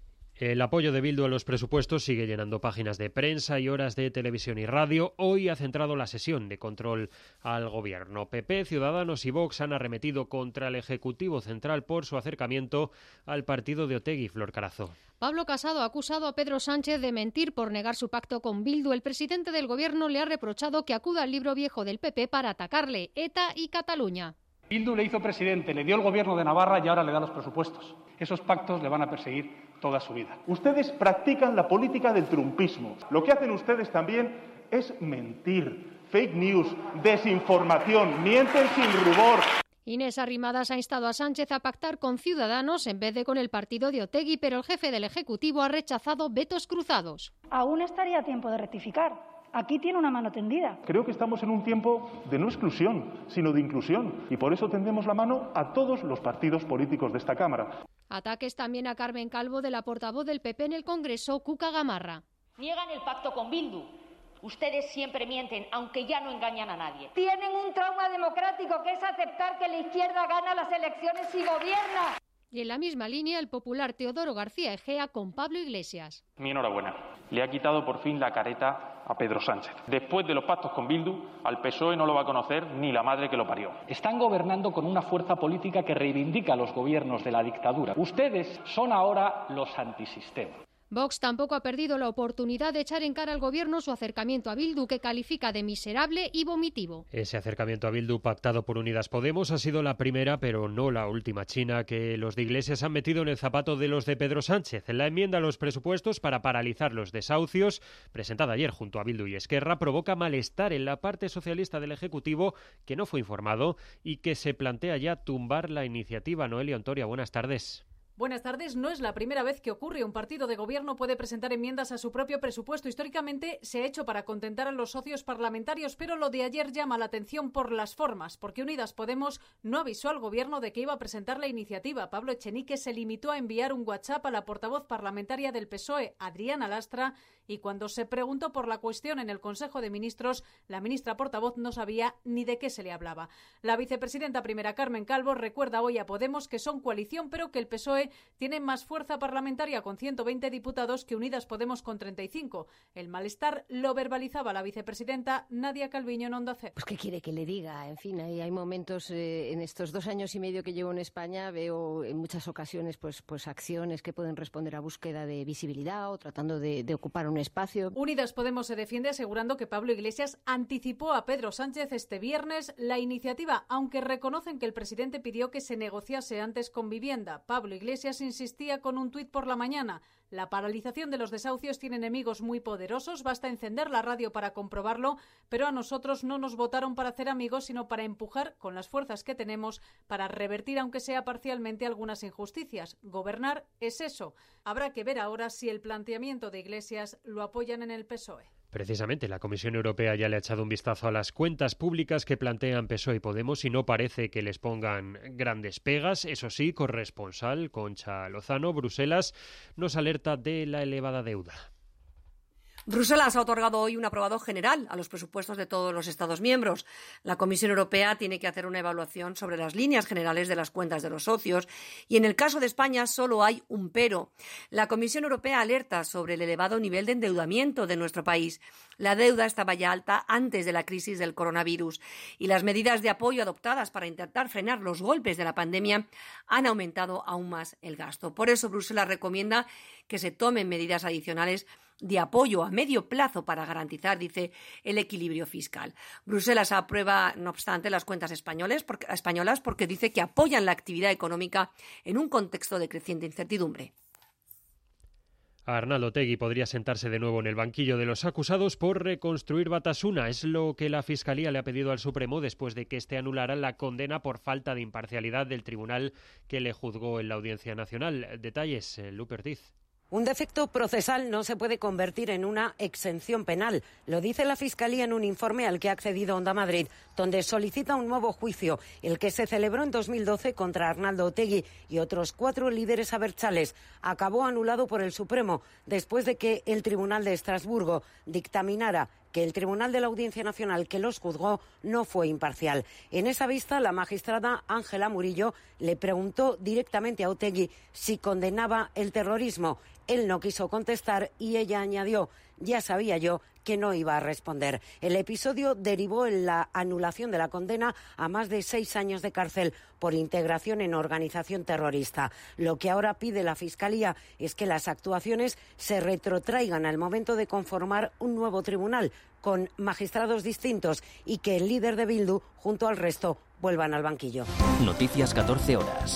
El apoyo de Bildu a los presupuestos sigue llenando páginas de prensa y horas de televisión y radio. Hoy ha centrado la sesión de control al gobierno. P P, Ciudadanos y Vox han arremetido contra el Ejecutivo Central por su acercamiento al partido de Otegi. Flor Carazo. Pablo Casado ha acusado a Pedro Sánchez de mentir por negar su pacto con Bildu. El presidente del gobierno le ha reprochado que acuda al libro viejo del P P para atacarle, ETA y Cataluña. Bildu le hizo presidente, le dio el gobierno de Navarra y ahora le da los presupuestos. Esos pactos le van a perseguir toda su vida. Ustedes practican la política del trumpismo. Lo que hacen ustedes también es mentir, fake news, desinformación, mienten sin rubor. Inés Arrimadas ha instado a Sánchez a pactar con Ciudadanos en vez de con el partido de Otegi, pero el jefe del Ejecutivo ha rechazado vetos cruzados. Aún estaría a tiempo de rectificar. Aquí tiene una mano tendida. Creo que estamos en un tiempo de no exclusión, sino de inclusión, y por eso tendemos la mano a todos los partidos políticos de esta Cámara. Ataques también a Carmen Calvo, de la portavoz del P P en el Congreso, Cuca Gamarra. Niegan el pacto con Bildu. Ustedes siempre mienten, aunque ya no engañan a nadie. Tienen un trauma democrático, que es aceptar que la izquierda gana las elecciones y gobierna. Y en la misma línea, el popular Teodoro García Egea con Pablo Iglesias. Mi enhorabuena. Le ha quitado por fin la careta a Pedro Sánchez. Después de los pactos con Bildu, al P S O E no lo va a conocer ni la madre que lo parió. Están gobernando con una fuerza política que reivindica a los gobiernos de la dictadura. Ustedes son ahora los antisistema. Vox tampoco ha perdido la oportunidad de echar en cara al gobierno su acercamiento a Bildu, que califica de miserable y vomitivo. Ese acercamiento a Bildu pactado por Unidas Podemos ha sido la primera, pero no la última china, que los de Iglesias han metido en el zapato de los de Pedro Sánchez. La enmienda a los presupuestos para paralizar los desahucios, presentada ayer junto a Bildu y Esquerra, provoca malestar en la parte socialista del Ejecutivo, que no fue informado y que se plantea ya tumbar la iniciativa. Noelia Ontoria, buenas tardes. Buenas tardes. No es la primera vez que ocurre. Un partido de gobierno puede presentar enmiendas a su propio presupuesto. Históricamente se ha hecho para contentar a los socios parlamentarios, pero lo de ayer llama la atención por las formas, porque Unidas Podemos no avisó al gobierno de que iba a presentar la iniciativa. Pablo Echenique se limitó a enviar un WhatsApp a la portavoz parlamentaria del P S O E, Adriana Lastra, y cuando se preguntó por la cuestión en el Consejo de Ministros, la ministra portavoz no sabía ni de qué se le hablaba. La vicepresidenta primera, Carmen Calvo, recuerda hoy a Podemos que son coalición, pero que el P S O E tiene más fuerza parlamentaria con ciento veinte diputados que Unidas Podemos con treinta y cinco. El malestar lo verbalizaba la vicepresidenta Nadia Calviño en Onda Cero. Pues qué quiere que le diga, en fin, hay, hay momentos eh, en estos dos años y medio que llevo en España, veo en muchas ocasiones pues, pues acciones que pueden responder a búsqueda de visibilidad o tratando de, de ocupar un espacio. Unidas Podemos se defiende asegurando que Pablo Iglesias anticipó a Pedro Sánchez este viernes la iniciativa, aunque reconocen que el presidente pidió que se negociase antes con Vivienda. Pablo Iglesias insistía con un tuit por la mañana. La paralización de los desahucios tiene enemigos muy poderosos, basta encender la radio para comprobarlo, pero a nosotros no nos votaron para hacer amigos, sino para empujar con las fuerzas que tenemos para revertir, aunque sea parcialmente, algunas injusticias. Gobernar es eso. Habrá que ver ahora si el planteamiento de Iglesias lo apoyan en el P S O E. Precisamente, la Comisión Europea ya le ha echado un vistazo a las cuentas públicas que plantean P S O E y Podemos y no parece que les pongan grandes pegas. Eso sí, corresponsal Concha Lozano, Bruselas, nos alerta de la elevada deuda. Bruselas ha otorgado hoy un aprobado general a los presupuestos de todos los Estados miembros. La Comisión Europea tiene que hacer una evaluación sobre las líneas generales de las cuentas de los socios y en el caso de España solo hay un pero. La Comisión Europea alerta sobre el elevado nivel de endeudamiento de nuestro país. La deuda estaba ya alta antes de la crisis del coronavirus y las medidas de apoyo adoptadas para intentar frenar los golpes de la pandemia han aumentado aún más el gasto. Por eso Bruselas recomienda que se tomen medidas adicionales de apoyo a medio plazo para garantizar, dice, el equilibrio fiscal. Bruselas aprueba, no obstante, las cuentas españoles, porque, españolas porque dice que apoyan la actividad económica en un contexto de creciente incertidumbre. Arnaldo Otegi podría sentarse de nuevo en el banquillo de los acusados por reconstruir Batasuna. Es lo que la Fiscalía le ha pedido al Supremo después de que éste anulara la condena por falta de imparcialidad del tribunal que le juzgó en la Audiencia Nacional. Detalles, Lupe Ortiz. Un defecto procesal no se puede convertir en una exención penal. Lo dice la Fiscalía en un informe al que ha accedido Onda Madrid, donde solicita un nuevo juicio, el que se celebró en dos mil doce contra Arnaldo Otegi y otros cuatro líderes abertzales. Acabó anulado por el Supremo después de que el Tribunal de Estrasburgo dictaminara que el Tribunal de la Audiencia Nacional que los juzgó no fue imparcial. En esa vista, la magistrada Ángela Murillo le preguntó directamente a Otegi si condenaba el terrorismo. Él no quiso contestar y ella añadió: ya sabía yo que no iba a responder. El episodio derivó en la anulación de la condena a más de seis años de cárcel por integración en organización terrorista. Lo que ahora pide la Fiscalía es que las actuaciones se retrotraigan al momento de conformar un nuevo tribunal con magistrados distintos y que el líder de Bildu, junto al resto, vuelvan al banquillo. Noticias catorce horas.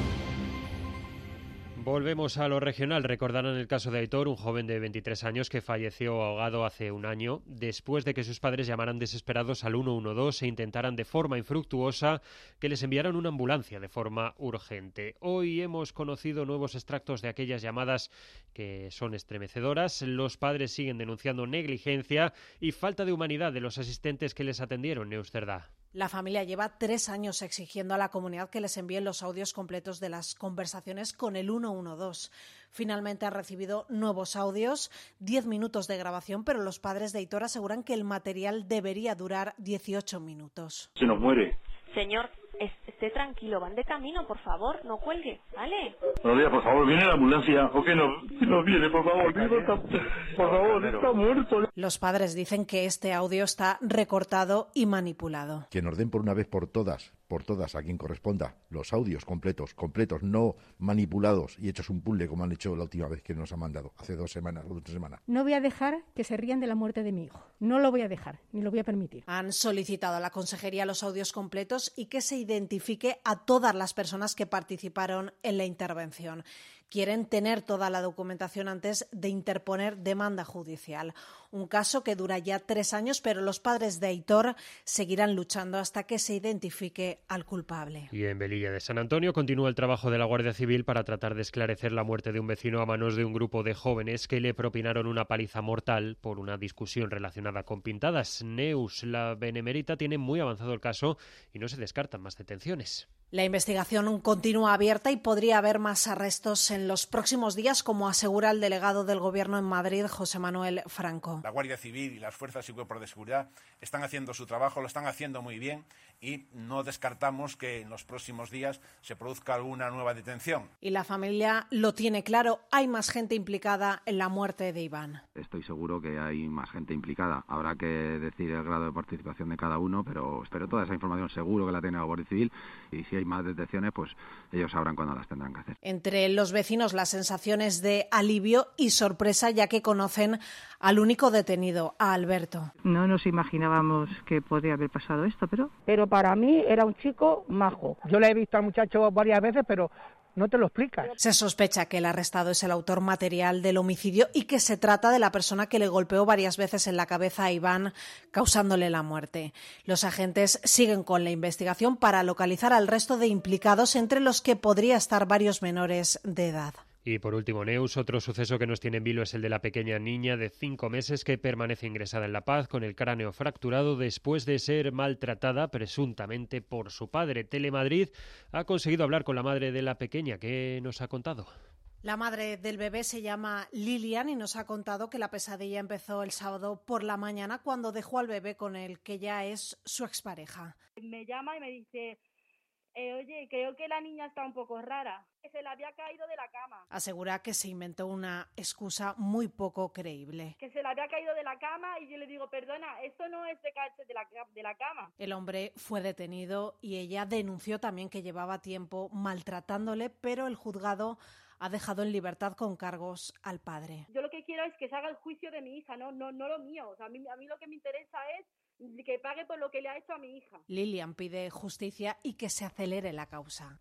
Volvemos a lo regional. Recordarán el caso de Aitor, un joven de veintitrés años que falleció ahogado hace un año después de que sus padres llamaran desesperados al uno uno dos e intentaran de forma infructuosa que les enviaran una ambulancia de forma urgente. Hoy hemos conocido nuevos extractos de aquellas llamadas que son estremecedoras. Los padres siguen denunciando negligencia y falta de humanidad de los asistentes que les atendieron. Neus Cerdá. La familia lleva tres años exigiendo a la comunidad que les envíen los audios completos de las conversaciones con el uno uno dos. Finalmente han recibido nuevos audios, diez minutos de grabación, pero los padres de Aitor aseguran que el material debería durar dieciocho minutos. Se nos muere. Señor, esté tranquilo, van de camino, por favor, no cuelgue, ¿vale? Buenos días, por favor, ¿viene la ambulancia? ¿O qué no? Si no viene, por favor, está, por favor, está muerto. Los padres dicen que este audio está recortado y manipulado. Que nos den por una vez por todas, por todas, a quien corresponda, los audios completos, completos, no manipulados y hechos un puzzle como han hecho la última vez que nos han mandado, hace dos semanas o tres semanas. No voy a dejar que se rían de la muerte de mi hijo. No lo voy a dejar, ni lo voy a permitir. Han solicitado a la consejería los audios completos y que se identifique a todas las personas que participaron en la intervención. Quieren tener toda la documentación antes de interponer demanda judicial. Un caso que dura ya tres años, pero los padres de Aitor seguirán luchando hasta que se identifique al culpable. Y en Velilla de San Antonio continúa el trabajo de la Guardia Civil para tratar de esclarecer la muerte de un vecino a manos de un grupo de jóvenes que le propinaron una paliza mortal por una discusión relacionada con pintadas. Neus, la Benemérita, tiene muy avanzado el caso y no se descartan más detenciones. La investigación continúa abierta y podría haber más arrestos en los próximos días, como asegura el delegado del Gobierno en Madrid, José Manuel Franco. La Guardia Civil y las fuerzas y cuerpos de seguridad están haciendo su trabajo, lo están haciendo muy bien y no descartamos que en los próximos días se produzca alguna nueva detención. Y la familia lo tiene claro, hay más gente implicada en la muerte de Iván. Estoy seguro que hay más gente implicada. Habrá que decir el grado de participación de cada uno, pero espero toda esa información seguro que la tiene la Guardia Civil y si hay más detenciones, pues ellos sabrán cuándo las tendrán que hacer. Entre los vecinos las sensaciones de alivio y sorpresa, ya que conocen al único detenido, a Alberto. No nos imaginábamos que podría haber pasado esto, pero... Pero para mí era un chico majo. Yo le he visto al muchacho varias veces, pero no te lo explicas. Se sospecha que el arrestado es el autor material del homicidio y que se trata de la persona que le golpeó varias veces en la cabeza a Iván, causándole la muerte. Los agentes siguen con la investigación para localizar al resto de implicados, entre los que podría estar varios menores de edad. Y por último, Neus, otro suceso que nos tiene en vilo es el de la pequeña niña de cinco meses que permanece ingresada en La Paz con el cráneo fracturado después de ser maltratada presuntamente por su padre. Telemadrid ha conseguido hablar con la madre de la pequeña. ¿Qué nos ha contado? La madre del bebé se llama Lilian y nos ha contado que la pesadilla empezó el sábado por la mañana cuando dejó al bebé con el que ya es su expareja. Me llama y me dice... Eh, oye, creo que la niña está un poco rara, que se le había caído de la cama. Asegura que se inventó una excusa muy poco creíble. Que se le había caído de la cama y yo le digo, perdona, esto no es de caerse de la, de la cama. El hombre fue detenido y ella denunció también que llevaba tiempo maltratándole, pero el juzgado ha dejado en libertad con cargos al padre. Yo lo que quiero es que se haga el juicio de mi hija, no, no, no lo mío. O sea, a mí, a mí lo que me interesa es que pague por lo que le ha hecho a mi hija. Lilian pide justicia y que se acelere la causa.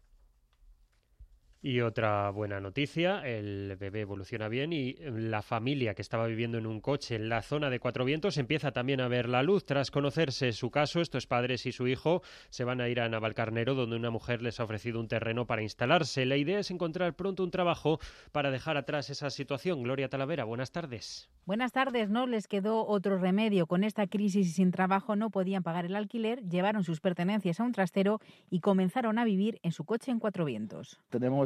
Y otra buena noticia, el bebé evoluciona bien y la familia que estaba viviendo en un coche en la zona de Cuatro Vientos empieza también a ver la luz. Tras conocerse su caso, estos padres y su hijo se van a ir a Navalcarnero, donde una mujer les ha ofrecido un terreno para instalarse. La idea es encontrar pronto un trabajo para dejar atrás esa situación. Gloria Talavera, buenas tardes. Buenas tardes, no les quedó otro remedio. Con esta crisis y sin trabajo no podían pagar el alquiler, llevaron sus pertenencias a un trastero y comenzaron a vivir en su coche en Cuatro Vientos. Tenemos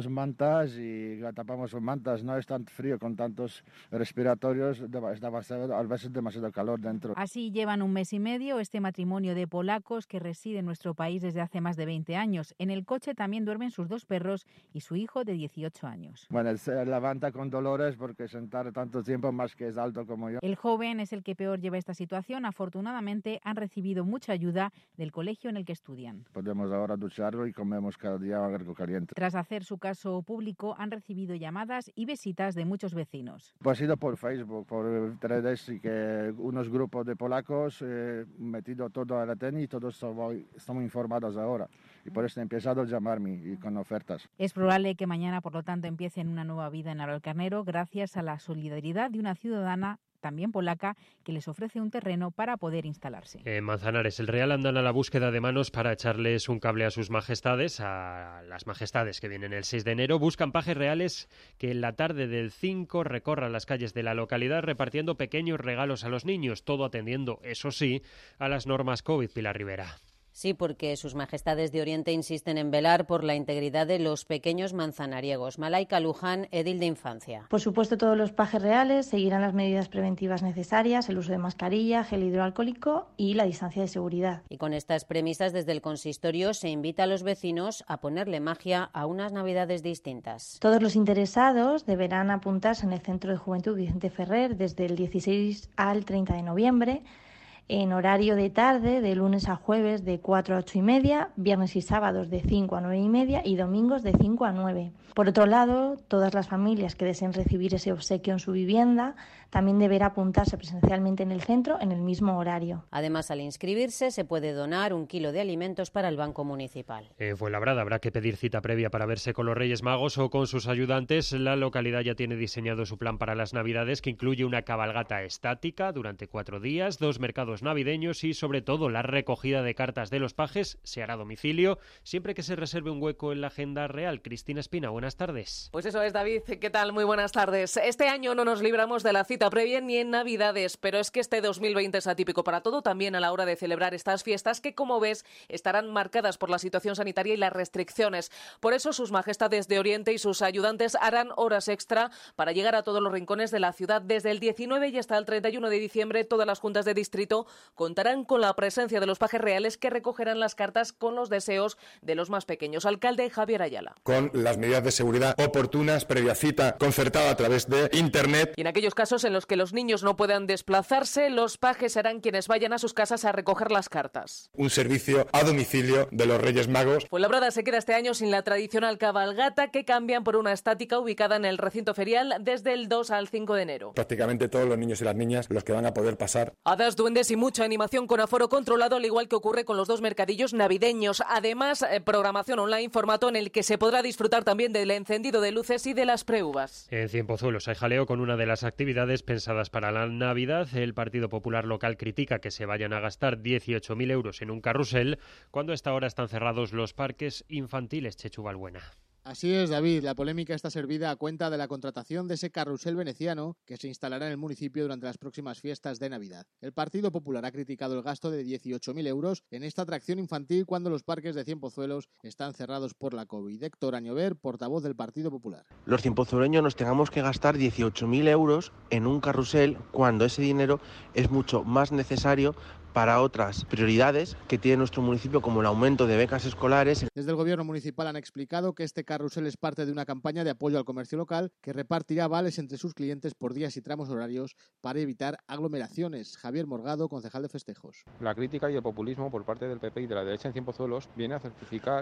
tapamos mantas y tapamos mantas. No es tan frío con tantos respiratorios, es demasiado, a veces demasiado calor dentro. Así llevan un mes y medio este matrimonio de polacos que reside en nuestro país desde hace más de veinte años. En el coche también duermen sus dos perros y su hijo de dieciocho años. Bueno, él se levanta con dolores porque sentar tanto tiempo más que es alto como yo. El joven es el que peor lleva esta situación. Afortunadamente han recibido mucha ayuda del colegio en el que estudian. Podemos ahora ducharlo y comemos cada día algo caliente. Tras hacer su caso público han recibido llamadas y visitas de muchos vecinos. Pues ha sido por Facebook, por redes y que unos grupos de polacos eh, metido todo a la tenis y todos estamos, estamos informados ahora. Y por eso he empezado a llamarme y con ofertas. Es probable que mañana, por lo tanto, empiecen una nueva vida en Navalcarnero gracias a la solidaridad de una ciudadana también polaca, que les ofrece un terreno para poder instalarse. En Manzanares, el Real andan a la búsqueda de manos para echarles un cable a sus majestades, a las majestades que vienen el seis de enero. Buscan pajes reales que en la tarde del cinco recorran las calles de la localidad repartiendo pequeños regalos a los niños, todo atendiendo, eso sí, a las normas COVID. Pilar Rivera. Sí, porque sus majestades de Oriente insisten en velar por la integridad de los pequeños manzanariegos. Malaika Luján, edil de Infancia. Por supuesto, todos los pajes reales seguirán las medidas preventivas necesarias, el uso de mascarilla, gel hidroalcohólico y la distancia de seguridad. Y con estas premisas, desde el consistorio se invita a los vecinos a ponerle magia a unas navidades distintas. Todos los interesados deberán apuntarse en el Centro de Juventud Vicente Ferrer desde el dieciséis al treinta de noviembre, en horario de tarde, de lunes a jueves de cuatro a ocho y media, viernes y sábados de cinco a nueve y media y domingos de cinco a nueve. Por otro lado, todas las familias que deseen recibir ese obsequio en su vivienda también deberá apuntarse presencialmente en el centro en el mismo horario. Además, al inscribirse se puede donar un kilo de alimentos para el Banco Municipal. En Fuenlabrada habrá que pedir cita previa para verse con los Reyes Magos o con sus ayudantes. La localidad ya tiene diseñado su plan para las Navidades, que incluye una cabalgata estática durante cuatro días, dos mercados navideños y, sobre todo, la recogida de cartas de los pajes se hará a domicilio, siempre que se reserve un hueco en la agenda real. Cristina Espina, buenas tardes. Pues eso es, David. ¿Qué tal? Muy buenas tardes. Este año no nos libramos de la cita previa ni en Navidades, pero es que este dos mil veinte es atípico para todo, también a la hora de celebrar estas fiestas que, como ves, estarán marcadas por la situación sanitaria y las restricciones. Por eso, sus majestades de Oriente y sus ayudantes harán horas extra para llegar a todos los rincones de la ciudad. Desde el diecinueve y hasta el treinta y uno de diciembre, todas las juntas de distrito contarán con la presencia de los pajes reales que recogerán las cartas con los deseos de los más pequeños. Alcalde Javier Ayala. Con las medidas de seguridad oportunas, previa cita concertada a través de Internet. Y en aquellos casos en los que los niños no puedan desplazarse, los pajes serán quienes vayan a sus casas a recoger las cartas. Un servicio a domicilio de los Reyes Magos. Fuenlabrada se queda este año sin la tradicional cabalgata, que cambian por una estática ubicada en el recinto ferial desde el dos al cinco de enero. Prácticamente todos los niños y las niñas los que van a poder pasar. Hadas, duendes y mucha animación con aforo controlado, al igual que ocurre con los dos mercadillos navideños. Además, eh, programación online, formato en el que se podrá disfrutar también del encendido de luces y de las preuvas. En Cienpozuelos hay jaleo con una de las actividades pensadas para la Navidad. El Partido Popular local critica que se vayan a gastar dieciocho mil euros en un carrusel cuando a esta hora están cerrados los parques infantiles. Chechu Balbuena. Así es, David. La polémica está servida a cuenta de la contratación de ese carrusel veneciano que se instalará en el municipio durante las próximas fiestas de Navidad. El Partido Popular ha criticado el gasto de dieciocho mil euros en esta atracción infantil cuando los parques de Cienpozuelos están cerrados por la COVID. Héctor Añover, portavoz del Partido Popular. Los cienpozueleños nos tengamos que gastar dieciocho mil euros en un carrusel cuando ese dinero es mucho más necesario para otras prioridades que tiene nuestro municipio, como el aumento de becas escolares. Desde el Gobierno municipal han explicado que este carrusel es parte de una campaña de apoyo al comercio local que repartirá vales entre sus clientes por días y tramos horarios para evitar aglomeraciones. Javier Morgado, concejal de festejos. La crítica y el populismo por parte del P P y de la derecha en Cienpozuelos viene a certificar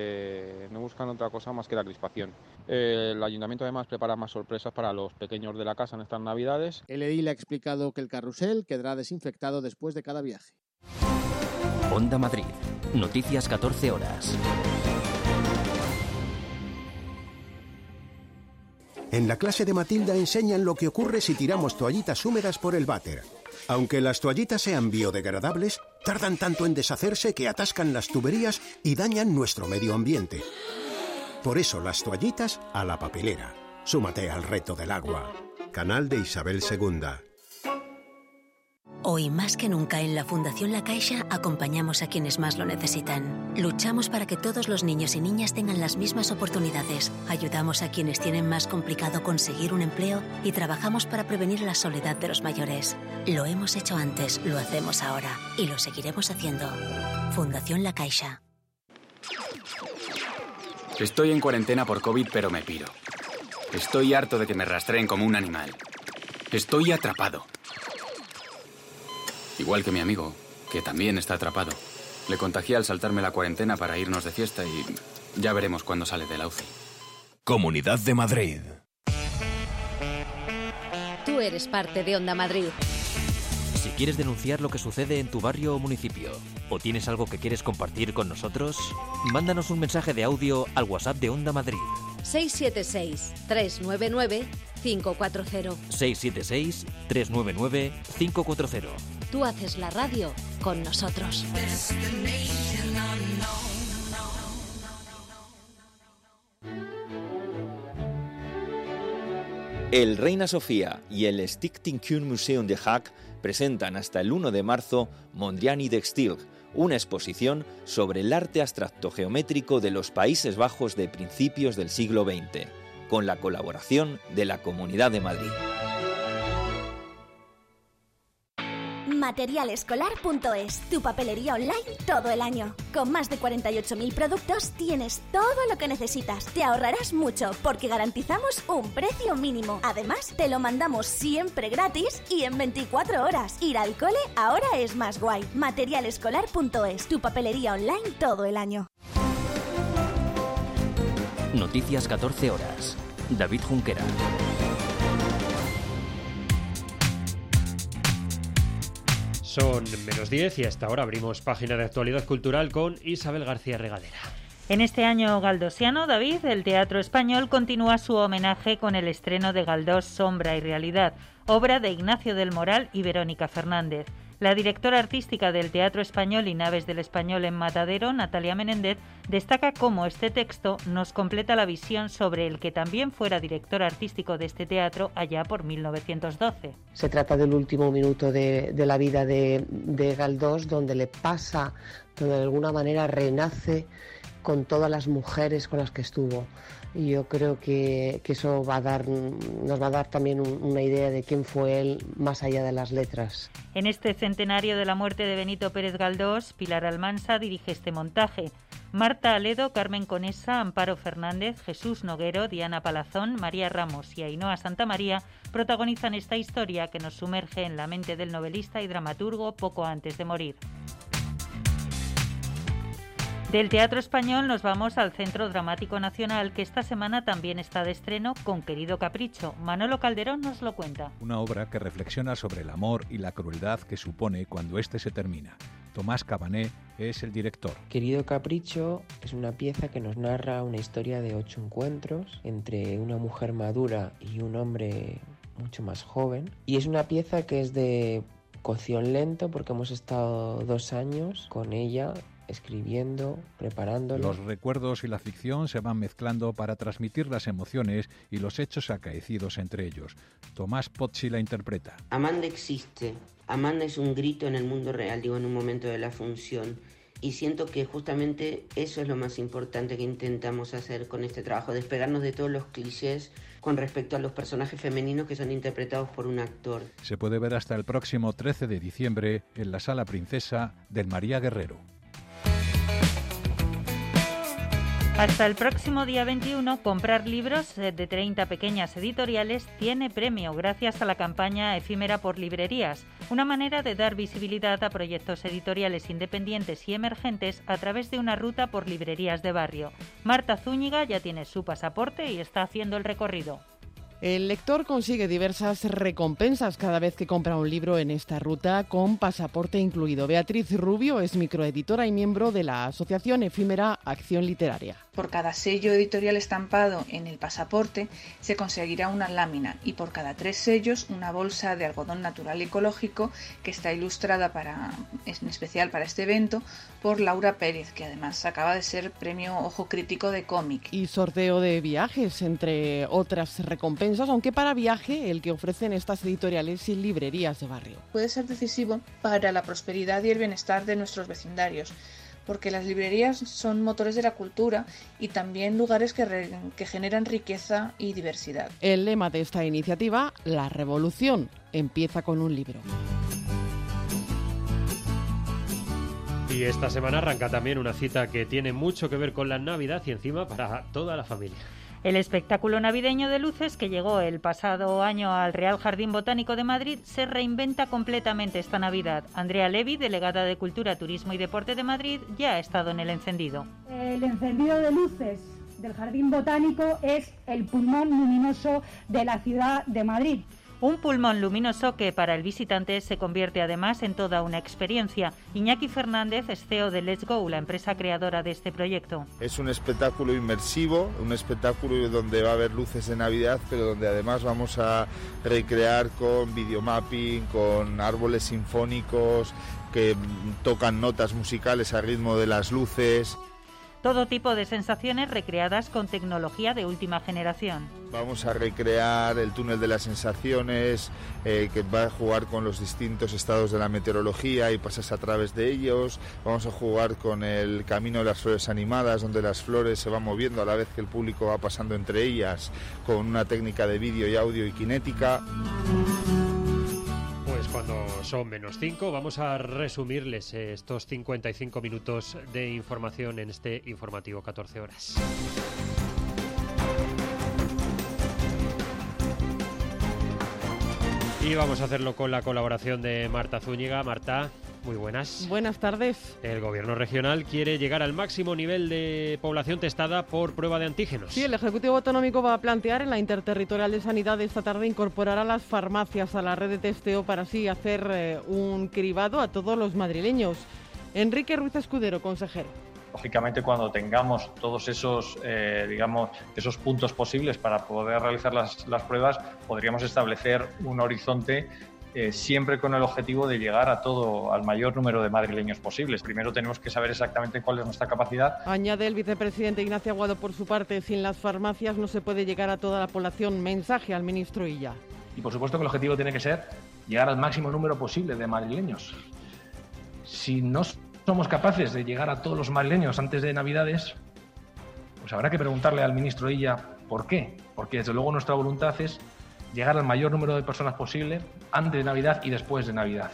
que no buscan otra cosa más que la crispación. El ayuntamiento además prepara más sorpresas para los pequeños de la casa en estas Navidades. El edil ha explicado que el carrusel quedará desinfectado después de cada viaje. Onda Madrid. Noticias catorce horas. En la clase de Matilda enseñan lo que ocurre si tiramos toallitas húmedas por el váter. Aunque las toallitas sean biodegradables, tardan tanto en deshacerse que atascan las tuberías y dañan nuestro medio ambiente. Por eso las toallitas a la papelera. Súmate al reto del agua. Canal de Isabel segunda. Hoy más que nunca en la Fundación La Caixa acompañamos a quienes más lo necesitan. Luchamos para que todos los niños y niñas tengan las mismas oportunidades. Ayudamos a quienes tienen más complicado conseguir un empleo y trabajamos para prevenir la soledad de los mayores. Lo hemos hecho antes, lo hacemos ahora y lo seguiremos haciendo. Fundación La Caixa. Estoy en cuarentena por COVID, pero me piro. Estoy harto de que me rastreen como un animal. Estoy atrapado. Igual que mi amigo, que también está atrapado. Le contagié al saltarme la cuarentena para irnos de fiesta y ya veremos cuándo sale de la U C I. Comunidad de Madrid. Tú eres parte de Onda Madrid. Si quieres denunciar lo que sucede en tu barrio o municipio, o tienes algo que quieres compartir con nosotros, mándanos un mensaje de audio al WhatsApp de Onda Madrid. seis siete seis, tres nueve nueve, cinco cuatro cero. seis siete seis, tres nueve nueve, cinco cuatro cero. Tú haces la radio con nosotros. El Reina Sofía y el Stichting-Kunstmuseum de Haag presentan hasta el uno de marzo Mondrian Textil, una exposición sobre el arte abstracto geométrico de los Países Bajos de principios del siglo veinte, con la colaboración de la Comunidad de Madrid. Materialescolar punto es, tu papelería online todo el año. Con más de cuarenta y ocho mil productos tienes todo lo que necesitas. Te ahorrarás mucho porque garantizamos un precio mínimo. Además, te lo mandamos siempre gratis y en veinticuatro horas. Ir al cole ahora es más guay. Materialescolar punto es, tu papelería online todo el año. Noticias catorce horas. David Junquera. Son menos diez y hasta ahora abrimos página de actualidad cultural con Isabel García Regadera. En este año galdosiano, David, el Teatro Español continúa su homenaje con el estreno de Galdós, Sombra y Realidad, obra de Ignacio del Moral y Verónica Fernández. La directora artística del Teatro Español y Naves del Español en Matadero, Natalia Menéndez, destaca cómo este texto nos completa la visión sobre el que también fuera director artístico de este teatro allá por mil novecientos doce. Se trata del último minuto de, de la vida de, de Galdós, donde le pasa, donde de alguna manera renace con todas las mujeres con las que estuvo. Y yo creo que, que eso va a dar, nos va a dar también un, una idea de quién fue él más allá de las letras. En este centenario de la muerte de Benito Pérez Galdós, Pilar Almansa dirige este montaje. Marta Aledo, Carmen Conesa, Amparo Fernández, Jesús Noguero, Diana Palazón, María Ramos y Ainhoa Santamaría protagonizan esta historia que nos sumerge en la mente del novelista y dramaturgo poco antes de morir. Del Teatro Español nos vamos al Centro Dramático Nacional, que esta semana también está de estreno con Querido Capricho. Manolo Calderón nos lo cuenta. Una obra que reflexiona sobre el amor y la crueldad que supone cuando éste se termina. Tomás Cabané es el director. Querido Capricho es una pieza que nos narra una historia de ocho encuentros entre una mujer madura y un hombre mucho más joven. Y es una pieza que es de cocción lento porque hemos estado dos años con ella escribiendo, preparándolo. Los recuerdos y la ficción se van mezclando para transmitir las emociones y los hechos acaecidos entre ellos. Tomás Pozzi la interpreta. Amanda existe. Amanda es un grito en el mundo real, digo, en un momento de la función. Y siento que justamente eso es lo más importante que intentamos hacer con este trabajo, despegarnos de todos los clichés con respecto a los personajes femeninos que son interpretados por un actor. Se puede ver hasta el próximo trece de diciembre en la Sala Princesa del María Guerrero. Hasta el próximo día veintiuno, comprar libros de treinta pequeñas editoriales tiene premio gracias a la campaña efímera por librerías, una manera de dar visibilidad a proyectos editoriales independientes y emergentes a través de una ruta por librerías de barrio. Marta Zúñiga ya tiene su pasaporte y está haciendo el recorrido. El lector consigue diversas recompensas cada vez que compra un libro en esta ruta, con pasaporte incluido. Beatriz Rubio es microeditora y miembro de la Asociación Efímera Acción Literaria. Por cada sello editorial estampado en el pasaporte se conseguirá una lámina y por cada tres sellos una bolsa de algodón natural y ecológico que está ilustrada para, en especial para este evento por Laura Pérez, que además acaba de ser premio Ojo Crítico de cómic. Y sorteo de viajes, entre otras recompensas, aunque para viaje el que ofrecen estas editoriales y librerías de barrio. Puede ser decisivo para la prosperidad y el bienestar de nuestros vecindarios, porque las librerías son motores de la cultura y también lugares que, re, que generan riqueza y diversidad. El lema de esta iniciativa, la revolución, empieza con un libro. Y esta semana arranca también una cita que tiene mucho que ver con la Navidad y encima para toda la familia. El espectáculo navideño de luces que llegó el pasado año al Real Jardín Botánico de Madrid se reinventa completamente esta Navidad. Andrea Levy, delegada de Cultura, Turismo y Deporte de Madrid, ya ha estado en el encendido. El encendido de luces del Jardín Botánico es el pulmón luminoso de la ciudad de Madrid. Un pulmón luminoso que para el visitante se convierte además en toda una experiencia. Iñaki Fernández es C E O de Let's Go, la empresa creadora de este proyecto. Es un espectáculo inmersivo, un espectáculo donde va a haber luces de Navidad, pero donde además vamos a recrear con videomapping, con árboles sinfónicos que tocan notas musicales al ritmo de las luces. Todo tipo de sensaciones recreadas con tecnología de última generación. Vamos a recrear el túnel de las sensaciones, eh, que va a jugar con los distintos estados de la meteorología y pasas a través de ellos. Vamos a jugar con el camino de las flores animadas, donde las flores se van moviendo a la vez que el público va pasando entre ellas, con una técnica de vídeo y audio y cinética. Pues cuando son menos cinco vamos a resumirles estos cincuenta y cinco minutos de información en este informativo catorce horas. Y vamos a hacerlo con la colaboración de Marta Zúñiga. Marta, muy buenas. Buenas tardes. El gobierno regional quiere llegar al máximo nivel de población testada por prueba de antígenos. Sí, el Ejecutivo Autonómico va a plantear en la Interterritorial de Sanidad esta tarde incorporar a las farmacias a la red de testeo para así hacer eh, un cribado a todos los madrileños. Enrique Ruiz Escudero, consejero. Lógicamente, cuando tengamos todos esos, eh, digamos, esos puntos posibles para poder realizar las, las pruebas, podríamos establecer un horizonte eh, siempre con el objetivo de llegar a todo, al mayor número de madrileños posibles. Primero tenemos que saber exactamente cuál es nuestra capacidad. Añade el vicepresidente Ignacio Aguado por su parte, sin las farmacias no se puede llegar a toda la población. Mensaje al ministro Illa. Y por supuesto que el objetivo tiene que ser llegar al máximo número posible de madrileños. Si no somos capaces de llegar a todos los madrileños antes de Navidades, pues habrá que preguntarle al ministro Illa por qué. Porque desde luego nuestra voluntad es llegar al mayor número de personas posible antes de Navidad y después de Navidad.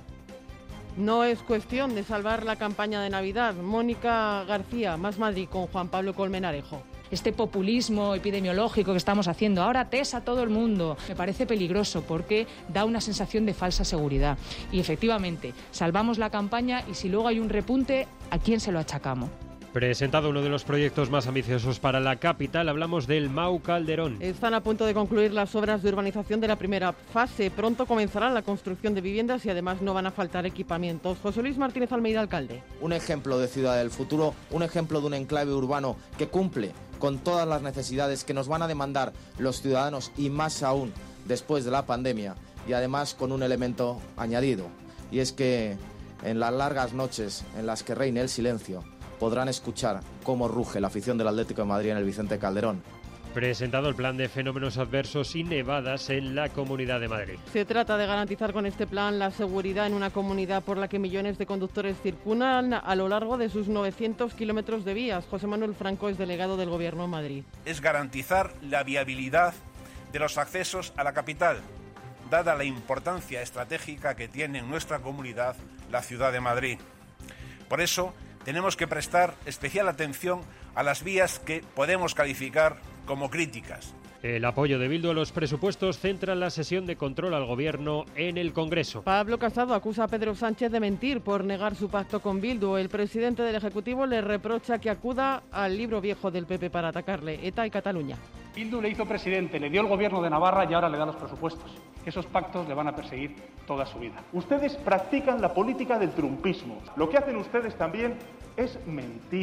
No es cuestión de salvar la campaña de Navidad. Mónica García, Más Madrid, con Juan Pablo Colmenarejo. Este populismo epidemiológico que estamos haciendo ahora test a todo el mundo me parece peligroso porque da una sensación de falsa seguridad. Y efectivamente, salvamos la campaña y si luego hay un repunte, ¿a quién se lo achacamos? Presentado uno de los proyectos más ambiciosos para la capital, hablamos del M A U Calderón. Están a punto de concluir las obras de urbanización de la primera fase. Pronto comenzará la construcción de viviendas y además no van a faltar equipamientos. José Luis Martínez Almeida, alcalde. Un ejemplo de ciudad del futuro, un ejemplo de un enclave urbano que cumple con todas las necesidades que nos van a demandar los ciudadanos y más aún después de la pandemia, y además con un elemento añadido, y es que en las largas noches en las que reine el silencio podrán escuchar cómo ruge la afición del Atlético de Madrid en el Vicente Calderón. Presentado el plan de fenómenos adversos y nevadas en la Comunidad de Madrid. Se trata de garantizar con este plan la seguridad en una comunidad por la que millones de conductores circulan a lo largo de sus novecientos kilómetros de vías. José Manuel Franco es delegado del Gobierno en Madrid. Es garantizar la viabilidad de los accesos a la capital, dada la importancia estratégica que tiene en nuestra comunidad la ciudad de Madrid. Por eso, tenemos que prestar especial atención a las vías que podemos calificar como críticas. El apoyo de Bildu a los presupuestos centra la sesión de control al Gobierno en el Congreso. Pablo Casado acusa a Pedro Sánchez de mentir por negar su pacto con Bildu. El presidente del Ejecutivo le reprocha que acuda al libro viejo del P P para atacarle, ETA y Cataluña. Bildu le hizo presidente, le dio el Gobierno de Navarra y ahora le da los presupuestos. Esos pactos le van a perseguir toda su vida. Ustedes practican la política del trumpismo. Lo que hacen ustedes también es mentir.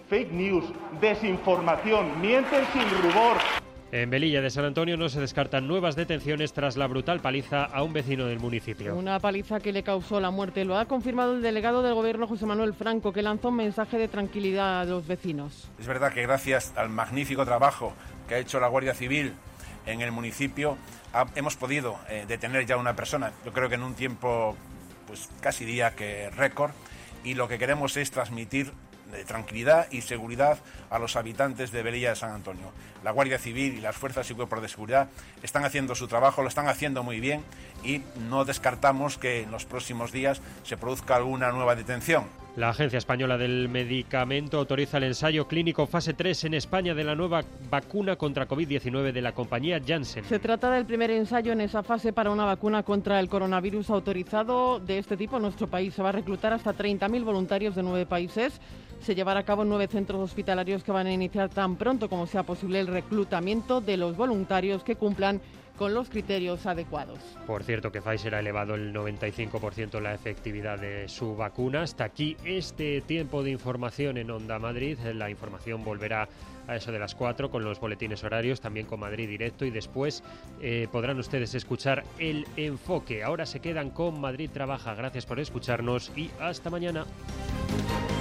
fake news, desinformación, mienten sin rubor. En Velilla de San Antonio no se descartan nuevas detenciones tras la brutal paliza a un vecino del municipio. Una paliza que le causó la muerte. Lo ha confirmado el delegado del Gobierno, José Manuel Franco, que lanzó un mensaje de tranquilidad a los vecinos. Es verdad que gracias al magnífico trabajo que ha hecho la Guardia Civil en el municipio ha, hemos podido eh, detener ya a una persona, yo creo que en un tiempo pues casi diría que récord, y lo que queremos es transmitir de tranquilidad y seguridad a los habitantes de Velilla de San Antonio. La Guardia Civil y las fuerzas y cuerpos de seguridad están haciendo su trabajo, lo están haciendo muy bien y no descartamos que en los próximos días se produzca alguna nueva detención. La Agencia Española del Medicamento autoriza el ensayo clínico fase tres en España de la nueva vacuna contra COVID diecinueve de la compañía Janssen. Se trata del primer ensayo en esa fase para una vacuna contra el coronavirus autorizado de este tipo en nuestro país. Se va a reclutar hasta treinta mil voluntarios de nueve países. Se llevará a cabo en nueve centros hospitalarios que van a iniciar tan pronto como sea posible el reclutamiento de los voluntarios que cumplan con los criterios adecuados. Por cierto, que Pfizer ha elevado el noventa y cinco por ciento la efectividad de su vacuna. Hasta aquí este tiempo de información en Onda Madrid. La información volverá a eso de las cuatro con los boletines horarios, también con Madrid Directo, y después eh, podrán ustedes escuchar El Enfoque. Ahora se quedan con Madrid Trabaja. Gracias por escucharnos y hasta mañana.